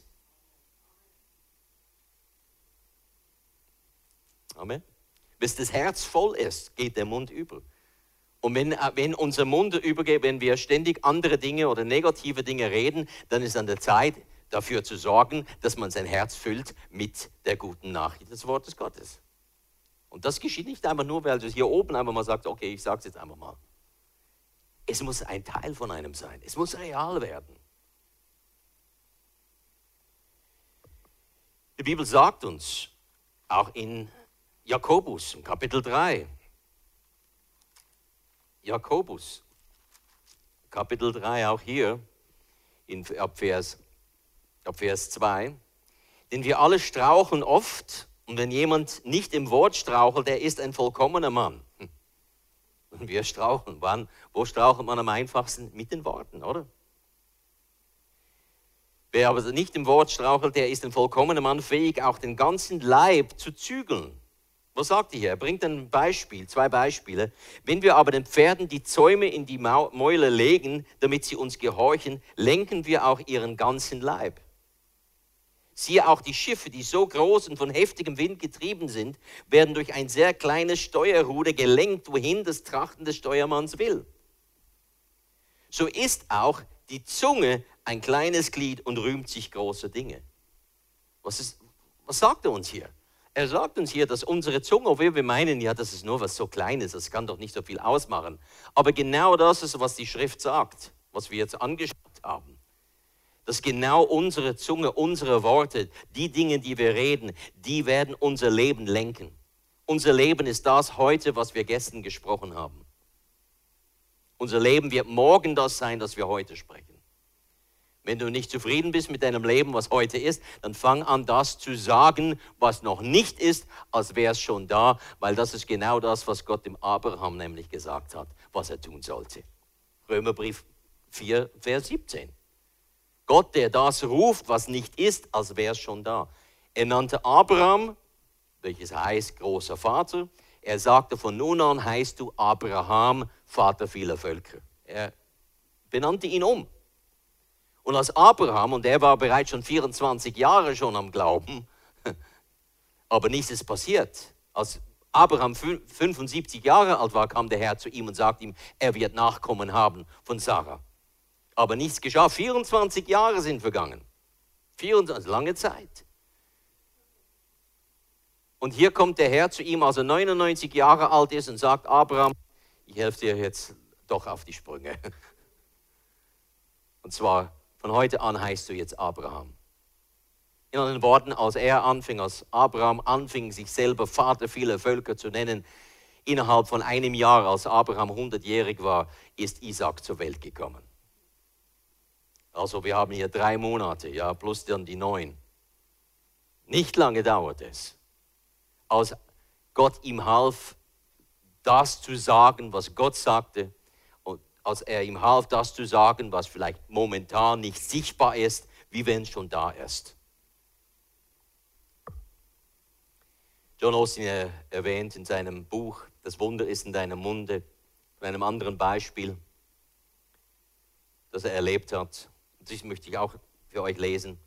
Amen. Bis das Herz voll ist, geht der Mund über. Und wenn unser Mund übergeht, wenn wir ständig andere Dinge oder negative Dinge reden, dann ist an der Zeit, dafür zu sorgen, dass man sein Herz füllt mit der guten Nachricht des Wortes Gottes. Und das geschieht nicht einfach nur, weil du hier oben einfach mal sagst, okay, ich sage es jetzt einfach mal. Es muss ein Teil von einem sein. Es muss real werden. Die Bibel sagt uns, auch in Jakobus, im Kapitel 3, Jakobus, Kapitel 3, auch hier, ab Vers 2. Denn wir alle straucheln oft, und wenn jemand nicht im Wort strauchelt, der ist ein vollkommener Mann. Und wir straucheln. Wo strauchelt man am einfachsten? Mit den Worten, oder? Wer aber nicht im Wort strauchelt, der ist ein vollkommener Mann, fähig, auch den ganzen Leib zu zügeln. Was sagt er hier? Er bringt ein Beispiel, 2 Beispiele. Wenn wir aber den Pferden die Zäume in die Mäuler legen, damit sie uns gehorchen, lenken wir auch ihren ganzen Leib. Siehe auch die Schiffe, die so groß und von heftigem Wind getrieben sind, werden durch ein sehr kleines Steuerruder gelenkt, wohin das Trachten des Steuermanns will. So ist auch die Zunge ein kleines Glied und rühmt sich großer Dinge. Was sagt er uns hier? Er sagt uns hier, dass unsere Zunge, obwohl wir meinen, ja, das ist nur was so Kleines, das kann doch nicht so viel ausmachen. Aber genau das ist, was die Schrift sagt, was wir jetzt angeschaut haben. Dass genau unsere Zunge, unsere Worte, die Dinge, die wir reden, die werden unser Leben lenken. Unser Leben ist das heute, was wir gestern gesprochen haben. Unser Leben wird morgen das sein, das wir heute sprechen. Wenn du nicht zufrieden bist mit deinem Leben, was heute ist, dann fang an, das zu sagen, was noch nicht ist, als wäre es schon da, weil das ist genau das, was Gott dem Abraham nämlich gesagt hat, was er tun sollte. Römerbrief 4, Vers 17. Gott, der das ruft, was nicht ist, als wäre es schon da. Er nannte Abraham, welches heißt großer Vater. Er sagte, von nun an heißt du Abraham, Vater vieler Völker. Er benannte ihn um. Und als Abraham, und er war bereits schon 24 Jahre schon am Glauben, aber nichts ist passiert. Als Abraham 75 Jahre alt war, kam der Herr zu ihm und sagte ihm, er wird Nachkommen haben von Sarah. Aber nichts geschah. 24 Jahre sind vergangen. 24, lange Zeit. Und hier kommt der Herr zu ihm, als er 99 Jahre alt ist und sagt, Abraham, ich helfe dir jetzt doch auf die Sprünge. Und zwar, von heute an heißt du jetzt Abraham. In anderen Worten, als Abraham anfing, sich selber Vater vieler Völker zu nennen, innerhalb von einem Jahr, als Abraham 100-jährig war, ist Isaac zur Welt gekommen. Also wir haben hier 3 Monate, ja, plus dann die 9. Nicht lange dauert es, als Gott ihm half, das zu sagen, was Gott sagte, und als er ihm half, das zu sagen, was vielleicht momentan nicht sichtbar ist, wie wenn es schon da ist. John Osteen erwähnt in seinem Buch, Das Wunder ist in deinem Munde, von einem anderen Beispiel, das er erlebt hat. Das möchte ich auch für euch lesen.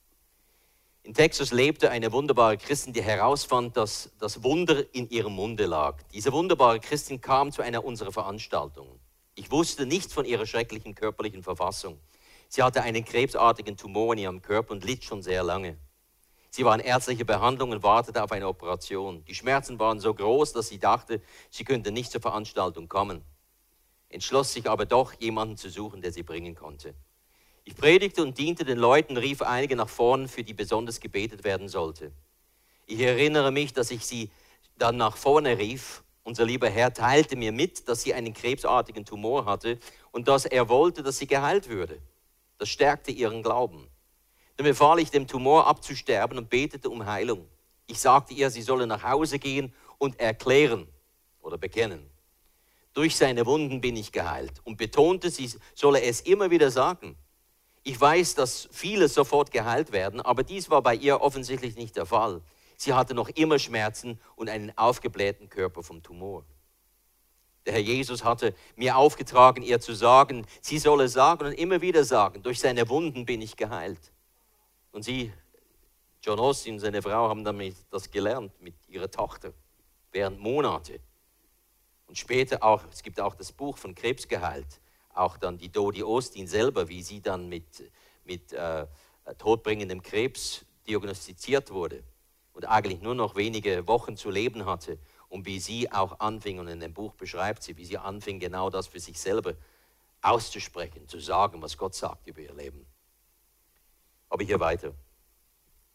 In Texas lebte eine wunderbare Christin, die herausfand, dass das Wunder in ihrem Munde lag. Diese wunderbare Christin kam zu einer unserer Veranstaltungen. Ich wusste nichts von ihrer schrecklichen körperlichen Verfassung. Sie hatte einen krebsartigen Tumor in ihrem Körper und litt schon sehr lange. Sie war in ärztlicher Behandlung und wartete auf eine Operation. Die Schmerzen waren so groß, dass sie dachte, sie könnte nicht zur Veranstaltung kommen. Entschloss sich aber doch, jemanden zu suchen, der sie bringen konnte. Ich predigte und diente den Leuten, rief einige nach vorn, für die besonders gebetet werden sollte. Ich erinnere mich, dass ich sie dann nach vorne rief. Unser lieber Herr teilte mir mit, dass sie einen krebsartigen Tumor hatte und dass er wollte, dass sie geheilt würde. Das stärkte ihren Glauben. Dann befahl ich dem Tumor abzusterben und betete um Heilung. Ich sagte ihr, sie solle nach Hause gehen und erklären oder bekennen. Durch seine Wunden bin ich geheilt und betonte, sie solle es immer wieder sagen. Ich weiß, dass viele sofort geheilt werden, aber dies war bei ihr offensichtlich nicht der Fall. Sie hatte noch immer Schmerzen und einen aufgeblähten Körper vom Tumor. Der Herr Jesus hatte mir aufgetragen, ihr zu sagen, sie solle sagen und immer wieder sagen, durch seine Wunden bin ich geheilt. Und sie, John Osteen und seine Frau, haben damit das gelernt mit ihrer Tochter während Monate. Und später auch, es gibt auch das Buch von Krebs geheilt, auch dann die Dodie Osteen selber, wie sie dann mit todbringendem Krebs diagnostiziert wurde und eigentlich nur noch wenige Wochen zu leben hatte und wie sie auch anfing, und in dem Buch beschreibt sie, wie sie anfing, genau das für sich selber auszusprechen, zu sagen, was Gott sagt über ihr Leben. Aber hier weiter.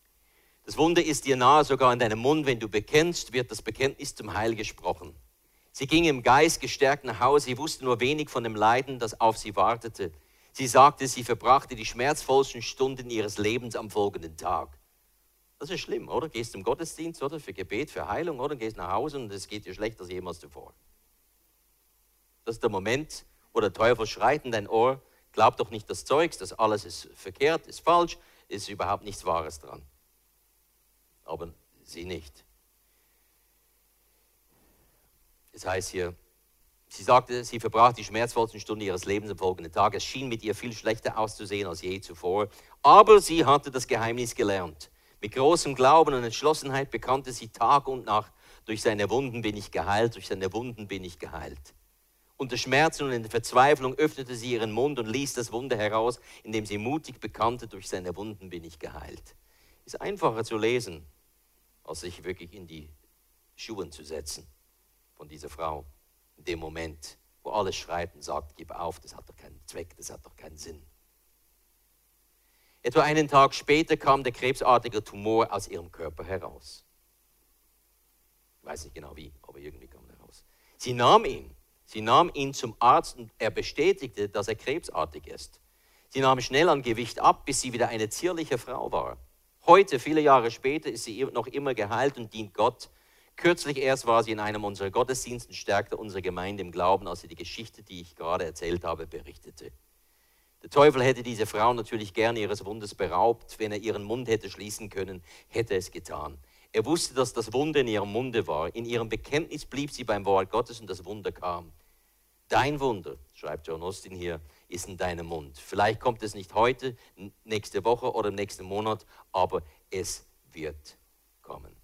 Das Wunder ist dir nahe, sogar in deinem Mund, wenn du bekennst, wird das Bekenntnis zum Heil gesprochen. Sie ging im Geist gestärkt nach Hause. Sie wusste nur wenig von dem Leiden, das auf sie wartete. Sie sagte, sie verbrachte die schmerzvollsten Stunden ihres Lebens am folgenden Tag. Das ist schlimm, oder? Gehst zum Gottesdienst, oder? Für Gebet, für Heilung, oder? Gehst nach Hause und es geht dir schlechter als jemals zuvor. Das ist der Moment, wo der Teufel schreit in dein Ohr, glaub doch nicht das Zeugs, das alles ist verkehrt, ist falsch, ist überhaupt nichts Wahres dran. Aber sie nicht. Es heißt hier, sie sagte, sie verbrachte die schmerzvollsten Stunden ihres Lebens am folgenden Tag. Es schien mit ihr viel schlechter auszusehen als je zuvor. Aber sie hatte das Geheimnis gelernt. Mit großem Glauben und Entschlossenheit bekannte sie Tag und Nacht, durch seine Wunden bin ich geheilt, durch seine Wunden bin ich geheilt. Unter Schmerzen und in der Verzweiflung öffnete sie ihren Mund und ließ das Wunder heraus, indem sie mutig bekannte, durch seine Wunden bin ich geheilt. Ist einfacher zu lesen, als sich wirklich in die Schuhe zu setzen von dieser Frau. In dem Moment, wo alles schreit und sagt, gib auf, das hat doch keinen Zweck, das hat doch keinen Sinn. Etwa einen Tag später kam der krebsartige Tumor aus ihrem Körper heraus. Ich weiß nicht genau wie, aber irgendwie kam er raus. Sie nahm ihn zum Arzt und er bestätigte, dass er krebsartig ist. Sie nahm schnell an Gewicht ab, bis sie wieder eine zierliche Frau war. Heute, viele Jahre später, ist sie noch immer geheilt und dient Gott. Kürzlich erst war sie in einem unserer Gottesdienste und stärkte unsere Gemeinde im Glauben, als sie die Geschichte, die ich gerade erzählt habe, berichtete. Der Teufel hätte diese Frau natürlich gerne ihres Wunders beraubt. Wenn er ihren Mund hätte schließen können, hätte er es getan. Er wusste, dass das Wunder in ihrem Munde war. In ihrem Bekenntnis blieb sie beim Wort Gottes und das Wunder kam. Dein Wunder, schreibt John Austin hier, ist in deinem Mund. Vielleicht kommt es nicht heute, nächste Woche oder im nächsten Monat, aber es wird kommen.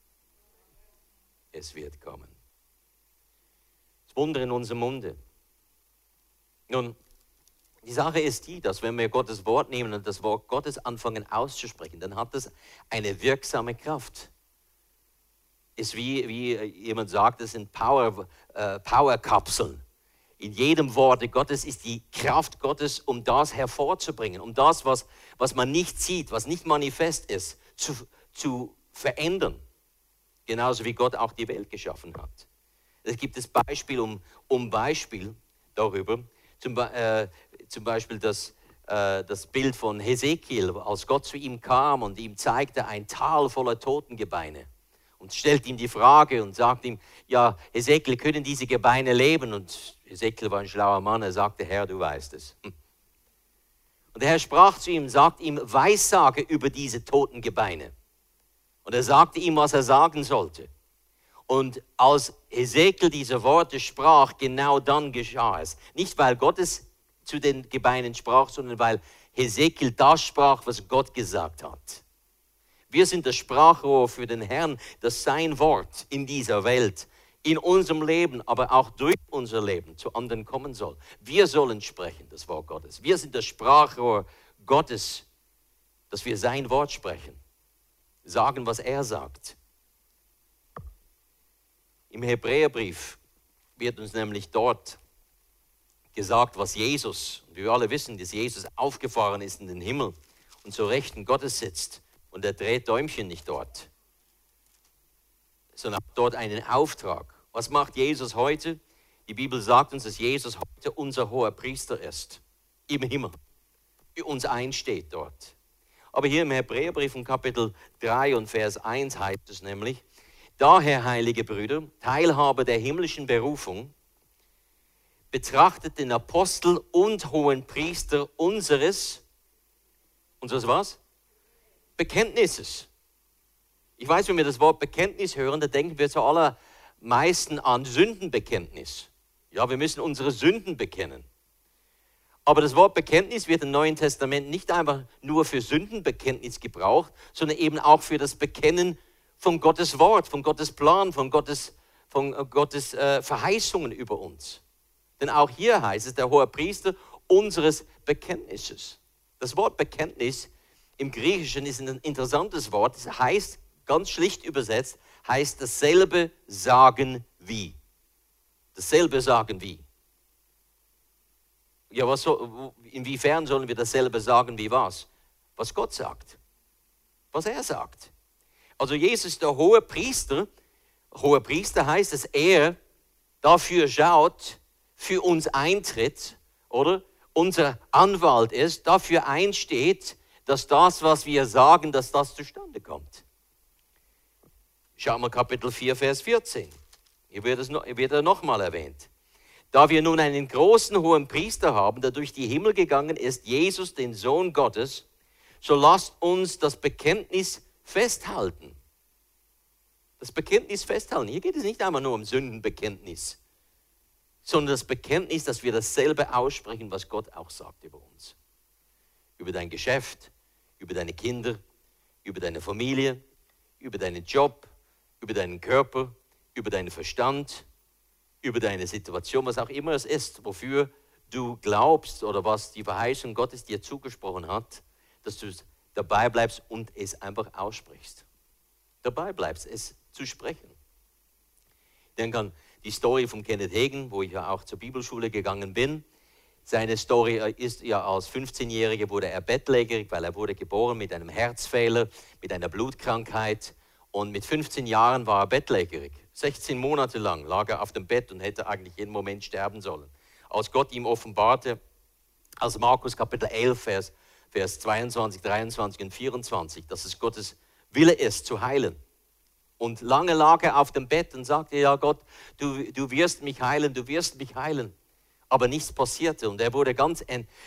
Es wird kommen. Das Wunder in unserem Munde. Nun, die Sache ist die, dass wenn wir Gottes Wort nehmen und das Wort Gottes anfangen auszusprechen, dann hat das eine wirksame Kraft. Ist wie jemand sagt, das sind Powerkapseln. In jedem Wort Gottes ist die Kraft Gottes, um das hervorzubringen, um das, was man nicht sieht, was nicht manifest ist, zu verändern. Genauso wie Gott auch die Welt geschaffen hat. Es gibt das Beispiel um Beispiel darüber, zum Beispiel das Bild von Hesekiel, als Gott zu ihm kam und ihm zeigte ein Tal voller Totengebeine. Und stellt ihm die Frage und sagt ihm, ja, Hesekiel, können diese Gebeine leben? Und Hesekiel war ein schlauer Mann, er sagte, Herr, du weißt es. Und der Herr sprach zu ihm, sagt ihm, Weissage über diese toten Gebeine. Und er sagte ihm, was er sagen sollte. Und als Hesekiel diese Worte sprach, genau dann geschah es. Nicht, weil Gott es zu den Gebeinen sprach, sondern weil Hesekiel das sprach, was Gott gesagt hat. Wir sind das Sprachrohr für den Herrn, dass sein Wort in dieser Welt, in unserem Leben, aber auch durch unser Leben zu anderen kommen soll. Wir sollen sprechen, das Wort Gottes. Wir sind das Sprachrohr Gottes, dass wir sein Wort sprechen. Sagen, was er sagt. Im Hebräerbrief wird uns nämlich dort gesagt, was Jesus, und wir alle wissen, dass Jesus aufgefahren ist in den Himmel und zur Rechten Gottes sitzt. Und er dreht Däumchen nicht dort, sondern hat dort einen Auftrag. Was macht Jesus heute? Die Bibel sagt uns, dass Jesus heute unser hoher Priester ist, im Himmel, für uns einsteht dort. Aber hier im Hebräerbrief in Kapitel 3 und Vers 1 heißt es nämlich, daher, heilige Brüder, Teilhaber der himmlischen Berufung, betrachtet den Apostel und hohen Priester unseres was? Bekenntnisses. Ich weiß, wenn wir das Wort Bekenntnis hören, da denken wir zu allermeisten an Sündenbekenntnis. Ja, wir müssen unsere Sünden bekennen. Aber das Wort Bekenntnis wird im Neuen Testament nicht einfach nur für Sündenbekenntnis gebraucht, sondern eben auch für das Bekennen von Gottes Wort, von Gottes Plan, von Gottes Verheißungen über uns. Denn auch hier heißt es, der hohe Priester unseres Bekenntnisses. Das Wort Bekenntnis im Griechischen ist ein interessantes Wort. Das heißt, ganz schlicht übersetzt, heißt dasselbe sagen wie. Dasselbe sagen wie. Ja, inwiefern sollen wir dasselbe sagen wie was? Was Gott sagt. Was er sagt. Also Jesus ist der hohe Priester. Hoher Priester heißt, dass er dafür schaut, für uns eintritt, oder? Unser Anwalt ist, dafür einsteht, dass das, was wir sagen, dass das zustande kommt. Schauen wir Kapitel 4, Vers 14. Hier wird er nochmal erwähnt. Da wir nun einen großen hohen Priester haben, der durch die Himmel gegangen ist, Jesus, den Sohn Gottes, so lasst uns das Bekenntnis festhalten. Das Bekenntnis festhalten. Hier geht es nicht einmal nur um Sündenbekenntnis, sondern das Bekenntnis, dass wir dasselbe aussprechen, was Gott auch sagt über uns. Über dein Geschäft, über deine Kinder, über deine Familie, über deinen Job, über deinen Körper, über deinen Verstand, über deine Situation, was auch immer es ist, wofür du glaubst oder was die Verheißung Gottes dir zugesprochen hat, dass du dabei bleibst und es einfach aussprichst. Dabei bleibst, es zu sprechen. Ich denke an die Story von Kenneth Hagin, wo ich ja auch zur Bibelschule gegangen bin. Seine Story ist ja, als 15-Jähriger wurde er bettlägerig, weil er wurde geboren mit einem Herzfehler, mit einer Blutkrankheit. Und mit 15 Jahren war er bettlägerig. 16 Monate lang lag er auf dem Bett und hätte eigentlich jeden Moment sterben sollen. Als Gott ihm offenbarte, als Markus Kapitel 11, Vers 22, 23 und 24, dass es Gottes Wille ist, zu heilen. Und lange lag er auf dem Bett und sagte, ja Gott, du wirst mich heilen, du wirst mich heilen. Aber nichts passierte und er wurde ganz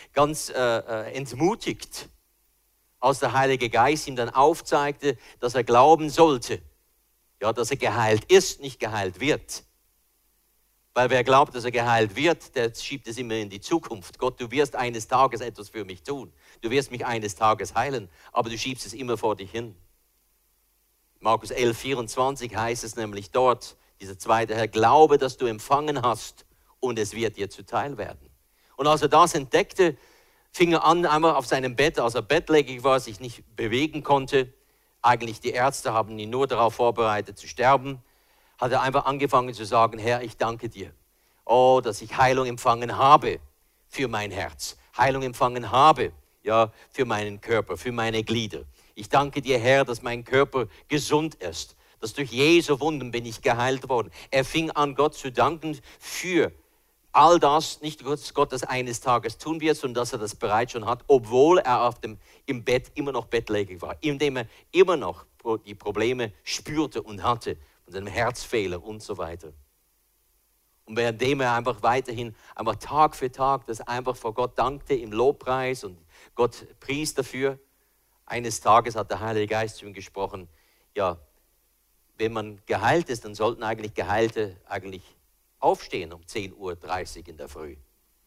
entmutigt, als der Heilige Geist ihm dann aufzeigte, dass er glauben sollte, ja, dass er geheilt ist, nicht geheilt wird. Weil wer glaubt, dass er geheilt wird, der schiebt es immer in die Zukunft. Gott, du wirst eines Tages etwas für mich tun. Du wirst mich eines Tages heilen, aber du schiebst es immer vor dich hin. Markus 11, 24 heißt es nämlich dort, dieser zweite Herr, glaube, dass du empfangen hast und es wird dir zuteil werden. Und als er das entdeckte, fing er an, einmal auf seinem Bett, als er bettlägerig war, sich nicht bewegen konnte. Eigentlich die Ärzte haben ihn nur darauf vorbereitet zu sterben. Hat er einfach angefangen zu sagen, Herr, ich danke dir. Oh, dass ich Heilung empfangen habe für mein Herz. Heilung empfangen habe, ja, für meinen Körper, für meine Glieder. Ich danke dir, Herr, dass mein Körper gesund ist. Dass durch Jesu Wunden bin ich geheilt worden. Er fing an, Gott zu danken für all das, nicht dass Gott das eines Tages tun wird, sondern dass er das bereits schon hat, obwohl er im Bett immer noch bettlägerig war, indem er immer noch die Probleme spürte und hatte, von seinem Herzfehler und so weiter. Und währenddem er einfach weiterhin, einfach Tag für Tag, das einfach vor Gott dankte im Lobpreis und Gott pries dafür, eines Tages hat der Heilige Geist zu ihm gesprochen, ja, wenn man geheilt ist, dann sollten eigentlich Geheilte aufstehen um 10:30 Uhr in der Früh.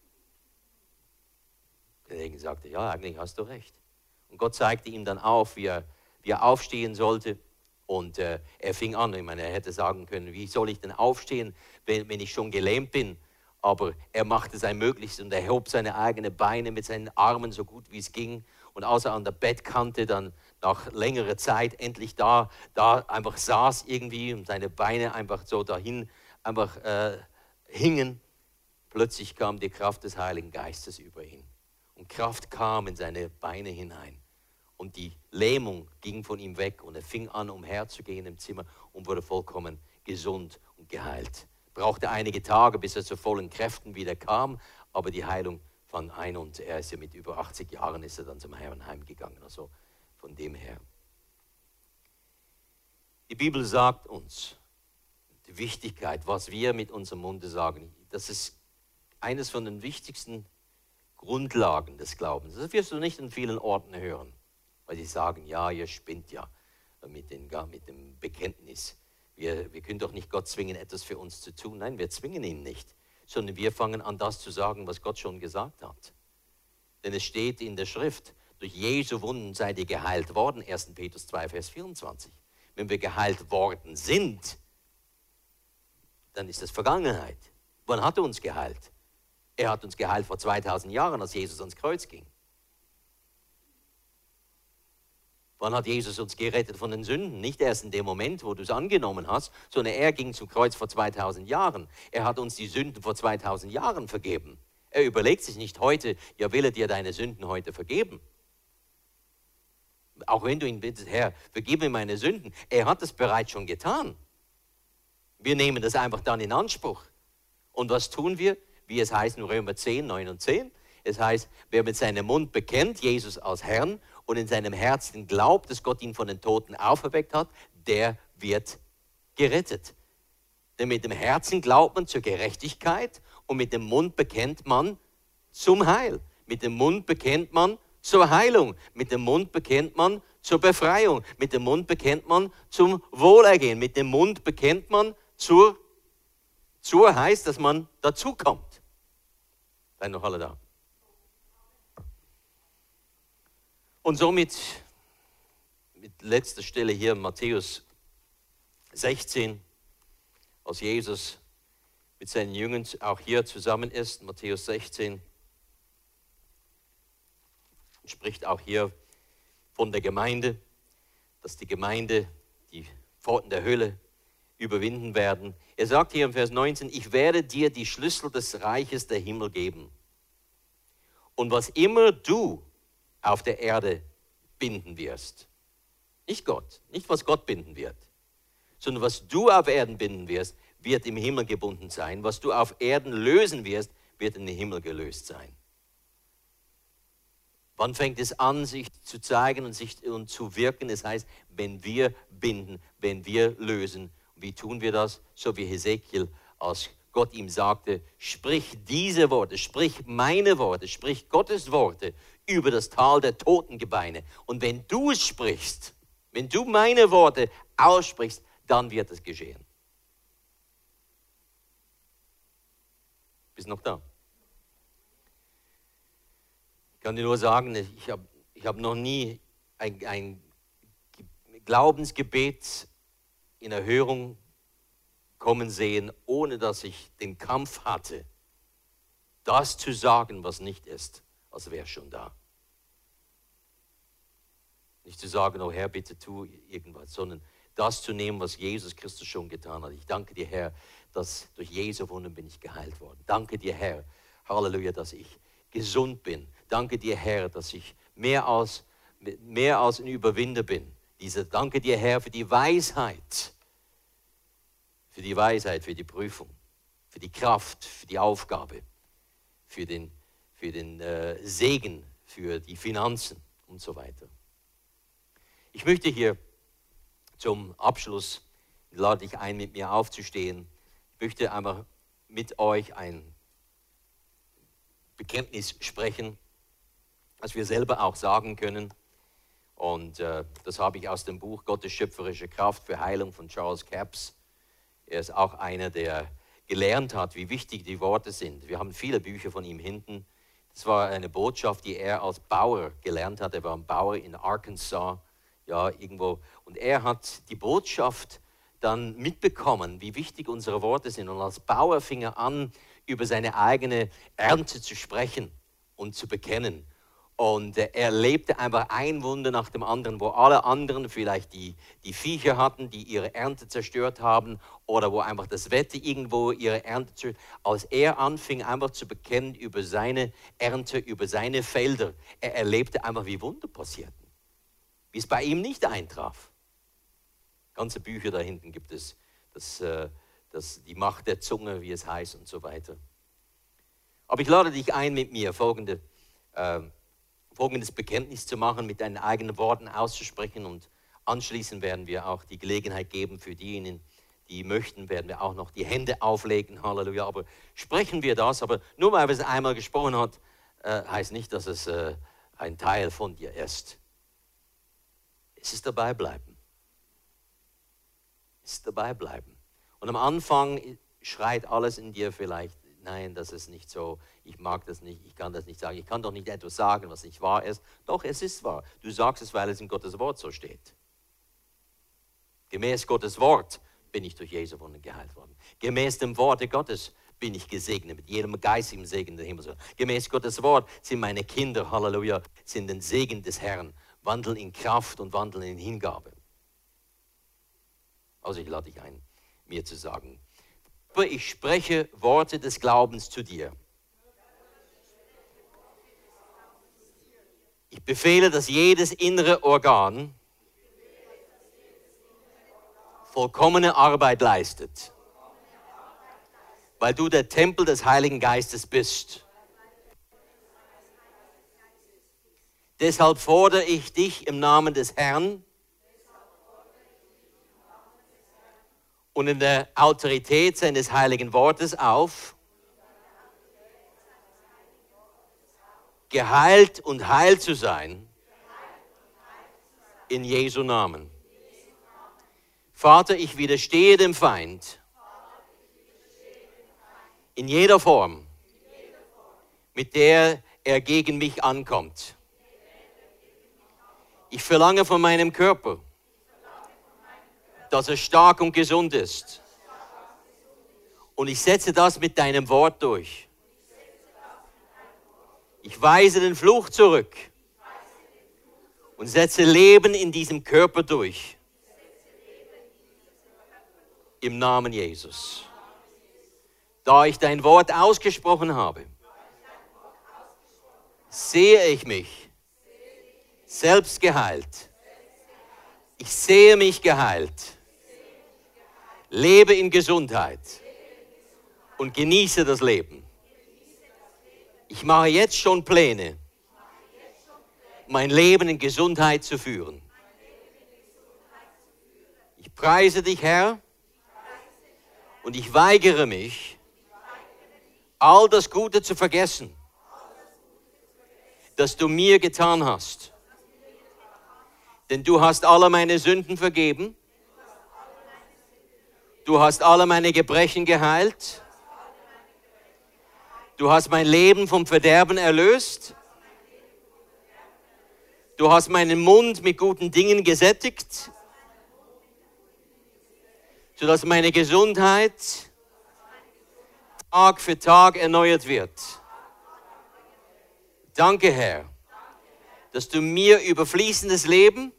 Der sagte, ja, eigentlich hast du recht. Und Gott zeigte ihm dann auf, wie er aufstehen sollte. Und er fing an, ich meine, er hätte sagen können, wie soll ich denn aufstehen, wenn ich schon gelähmt bin? Aber er machte sein Möglichstes und er hob seine eigenen Beine mit seinen Armen so gut wie es ging. Und als er an der Bettkante dann nach längerer Zeit endlich da einfach saß irgendwie und seine Beine einfach so dahin einfach hingen, plötzlich kam die Kraft des Heiligen Geistes über ihn. Und Kraft kam in seine Beine hinein. Und die Lähmung ging von ihm weg und er fing an, umherzugehen im Zimmer und wurde vollkommen gesund und geheilt. Brauchte einige Tage, bis er zu vollen Kräften wieder kam, aber die Heilung fand ein und er ist ja mit über 80 Jahren ist er dann zum Herrn heimgegangen. Also von dem her. Die Bibel sagt uns die Wichtigkeit, was wir mit unserem Munde sagen. Das ist eines von den wichtigsten Grundlagen des Glaubens. Das wirst du nicht in vielen Orten hören, weil sie sagen, ja, ihr spinnt ja mit dem Bekenntnis. Wir können doch nicht Gott zwingen, etwas für uns zu tun. Nein, wir zwingen ihn nicht, sondern wir fangen an, das zu sagen, was Gott schon gesagt hat. Denn es steht in der Schrift, durch Jesu Wunden seid ihr geheilt worden, 1. Petrus 2, Vers 24. Wenn wir geheilt worden sind, dann ist das Vergangenheit. Wann hat er uns geheilt? Er hat uns geheilt vor 2000 Jahren, als Jesus ans Kreuz ging. Wann hat Jesus uns gerettet von den Sünden? Nicht erst in dem Moment, wo du es angenommen hast, sondern er ging zum Kreuz vor 2000 Jahren. Er hat uns die Sünden vor 2000 Jahren vergeben. Er überlegt sich nicht heute, ja, will er dir deine Sünden heute vergeben? Auch wenn du ihn bittest, Herr, vergib mir meine Sünden. Er hat es bereits schon getan. Wir nehmen das einfach dann in Anspruch. Und was tun wir? Wie es heißt in Römer 10, 9 und 10. Es heißt, wer mit seinem Mund bekennt, Jesus als Herrn, und in seinem Herzen glaubt, dass Gott ihn von den Toten auferweckt hat, der wird gerettet. Denn mit dem Herzen glaubt man zur Gerechtigkeit und mit dem Mund bekennt man zum Heil. Mit dem Mund bekennt man zur Heilung. Mit dem Mund bekennt man zur Befreiung. Mit dem Mund bekennt man zum Wohlergehen. Mit dem Mund bekennt man zur heißt, dass man dazukommt. Seid noch alle da? Und somit, mit letzter Stelle hier, Matthäus 16, als Jesus mit seinen Jüngern auch hier zusammen ist, Matthäus 16, spricht auch hier von der Gemeinde, dass die Gemeinde die Pforten der Hölle überwinden werden. Er sagt hier im Vers 19, ich werde dir die Schlüssel des Reiches der Himmel geben. Und was immer du auf der Erde binden wirst, nicht Gott, nicht was Gott binden wird, sondern was du auf Erden binden wirst, wird im Himmel gebunden sein. Was du auf Erden lösen wirst, wird in den Himmel gelöst sein. Wann fängt es an, sich zu zeigen und zu wirken? Es heißt, wenn wir binden, wenn wir lösen. Wie tun wir das? So wie Hesekiel, als Gott ihm sagte, sprich diese Worte, sprich meine Worte, sprich Gottes Worte über das Tal der Totengebeine. Und wenn du es sprichst, wenn du meine Worte aussprichst, dann wird es geschehen. Bist noch da? Ich kann dir nur sagen, ich hab noch nie ein Glaubensgebet in Erhörung kommen sehen, ohne dass ich den Kampf hatte, das zu sagen, was nicht ist, als wäre schon da. Nicht zu sagen, oh Herr, bitte tu irgendwas, sondern das zu nehmen, was Jesus Christus schon getan hat. Ich danke dir, Herr, dass durch Jesu Wunden bin ich geheilt worden. Danke dir, Herr, Halleluja, dass ich gesund bin. Danke dir, Herr, dass ich mehr als ein Überwinder bin. Danke dir, Herr, für die Weisheit, für die Prüfung, für die Kraft, für die Aufgabe, für den Segen, für die Finanzen und so weiter. Ich möchte hier zum Abschluss, lade ich ein, mit mir aufzustehen. Ich möchte einmal mit euch ein Bekenntnis sprechen, das wir selber auch sagen können. Und das habe ich aus dem Buch Gottes schöpferische Kraft für Heilung von Charles Capps. Er ist auch einer, der gelernt hat, wie wichtig die Worte sind. Wir haben viele Bücher von ihm hinten. Das war eine Botschaft, die er als Bauer gelernt hat. Er war ein Bauer in Arkansas, ja, irgendwo. Und er hat die Botschaft dann mitbekommen, wie wichtig unsere Worte sind. Und als Bauer fing er an, über seine eigene Ernte zu sprechen und zu bekennen. Und er lebte einfach ein Wunder nach dem anderen, wo alle anderen vielleicht die Viecher hatten, die ihre Ernte zerstört haben, oder wo einfach das Wetter irgendwo ihre Ernte zerstört. Als er anfing, einfach zu bekennen über seine Ernte, über seine Felder, er erlebte einfach, wie Wunder passierten. Wie es bei ihm nicht eintraf. Ganze Bücher da hinten gibt es, die Macht der Zunge, wie es heißt und so weiter. Aber ich lade dich ein, mit mir folgendes Bekenntnis zu machen, mit deinen eigenen Worten auszusprechen, und anschließend werden wir auch die Gelegenheit geben für diejenigen, die möchten, werden wir auch noch die Hände auflegen, Halleluja. Aber sprechen wir das, aber nur weil wir es einmal gesprochen hat, heißt nicht, dass es ein Teil von dir ist. Es ist dabei bleiben. Es ist dabei bleiben. Und am Anfang schreit alles in dir vielleicht, nein, das ist nicht so, ich mag das nicht, ich kann das nicht sagen, ich kann doch nicht etwas sagen, was nicht wahr ist. Doch, es ist wahr. Du sagst es, weil es in Gottes Wort so steht. Gemäß Gottes Wort bin ich durch Jesu Wunden geheilt worden. Gemäß dem Worte Gottes bin ich gesegnet, mit jedem geistigen Segen der Himmel. Gemäß Gottes Wort sind meine Kinder, Halleluja, sind den Segen des Herrn, wandeln in Kraft und wandeln in Hingabe. Also ich lade dich ein, mir zu sagen, ich spreche Worte des Glaubens zu dir. Ich befehle, dass jedes innere Organ vollkommene Arbeit leistet. weil du der Tempel des Heiligen Geistes bist. Deshalb fordere ich dich im Namen des Herrn und in der Autorität seines heiligen Wortes auf, geheilt und heil zu sein, in Jesu Namen. Vater, ich widerstehe dem Feind in jeder Form, mit der er gegen mich ankommt. Ich verlange von meinem Körper, dass er stark und gesund ist. Und ich setze das mit deinem Wort durch. Ich weise den Fluch zurück und setze Leben in diesem Körper durch. Im Namen Jesus. Da ich dein Wort ausgesprochen habe, sehe ich mich selbst geheilt. Ich sehe mich geheilt. Lebe in Gesundheit und genieße das Leben. Ich mache jetzt schon Pläne, mein Leben in Gesundheit zu führen. Ich preise dich, Herr, und ich weigere mich, all das Gute zu vergessen, das du mir getan hast. Denn du hast alle meine Sünden vergeben. Du hast alle meine Gebrechen geheilt. Du hast mein Leben vom Verderben erlöst. Du hast meinen Mund mit guten Dingen gesättigt, sodass meine Gesundheit Tag für Tag erneuert wird. Danke, Herr, dass du mir überfließendes Leben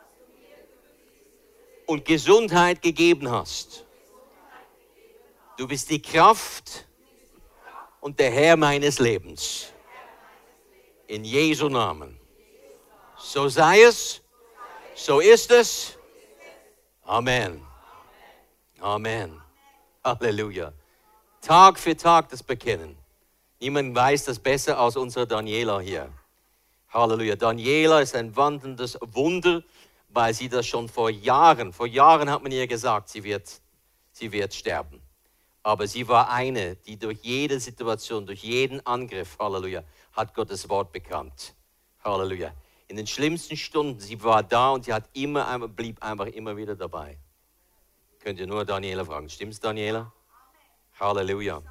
und Gesundheit gegeben hast. Du bist die Kraft und der Herr meines Lebens. In Jesu Namen. So sei es, so ist es. Amen. Amen. Halleluja. Tag für Tag das Bekennen. Niemand weiß das besser als unsere Daniela hier. Halleluja. Daniela ist ein wandelndes Wunder, weil sie das schon vor Jahren hat man ihr gesagt, sie wird sterben. Aber sie war eine, die durch jede Situation, durch jeden Angriff, Halleluja, hat Gottes Wort bekannt. Halleluja. In den schlimmsten Stunden, sie war da und sie blieb einfach immer wieder dabei. Könnt ihr nur Daniela fragen. Stimmt's, Daniela? Halleluja.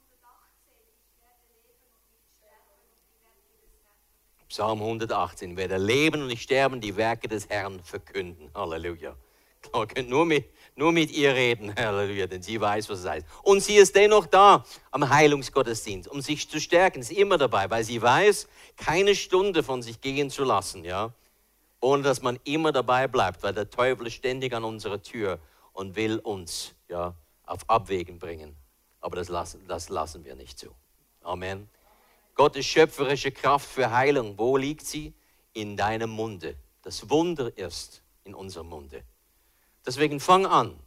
Psalm 118. Ich werde leben und nicht sterben, die Werke des Herrn verkünden. Halleluja. Ihr könnt nur mit ihr reden, Halleluja, denn sie weiß, was es heißt. Und sie ist dennoch da am Heilungsgottesdienst, um sich zu stärken. Sie ist immer dabei, weil sie weiß, keine Stunde von sich gehen zu lassen, ja, ohne dass man immer dabei bleibt, weil der Teufel ist ständig an unserer Tür und will uns, ja, auf Abwägen bringen. Aber das lassen wir nicht zu. Amen. Gottes schöpferische Kraft für Heilung, wo liegt sie? In deinem Munde. Das Wunder ist in unserem Munde. Deswegen fang an,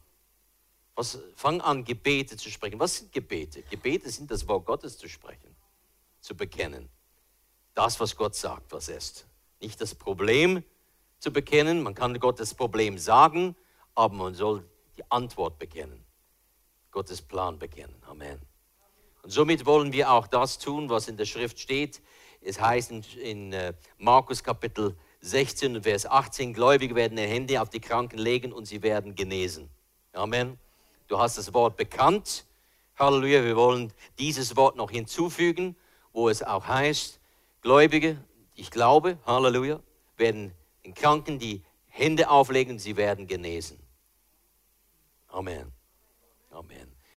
Gebete zu sprechen. Was sind Gebete? Gebete sind das Wort Gottes zu sprechen, zu bekennen. Das, was Gott sagt, was ist. Nicht das Problem zu bekennen. Man kann Gott das Problem sagen, aber man soll die Antwort bekennen. Gottes Plan bekennen. Amen. Und somit wollen wir auch das tun, was in der Schrift steht. Es heißt in Markus Kapitel 16 und Vers 18, Gläubige werden die Hände auf die Kranken legen und sie werden genesen. Amen. Du hast das Wort bekannt. Halleluja. Wir wollen dieses Wort noch hinzufügen, wo es auch heißt, Gläubige, ich glaube, Halleluja, werden den Kranken die Hände auflegen und sie werden genesen. Amen. Amen.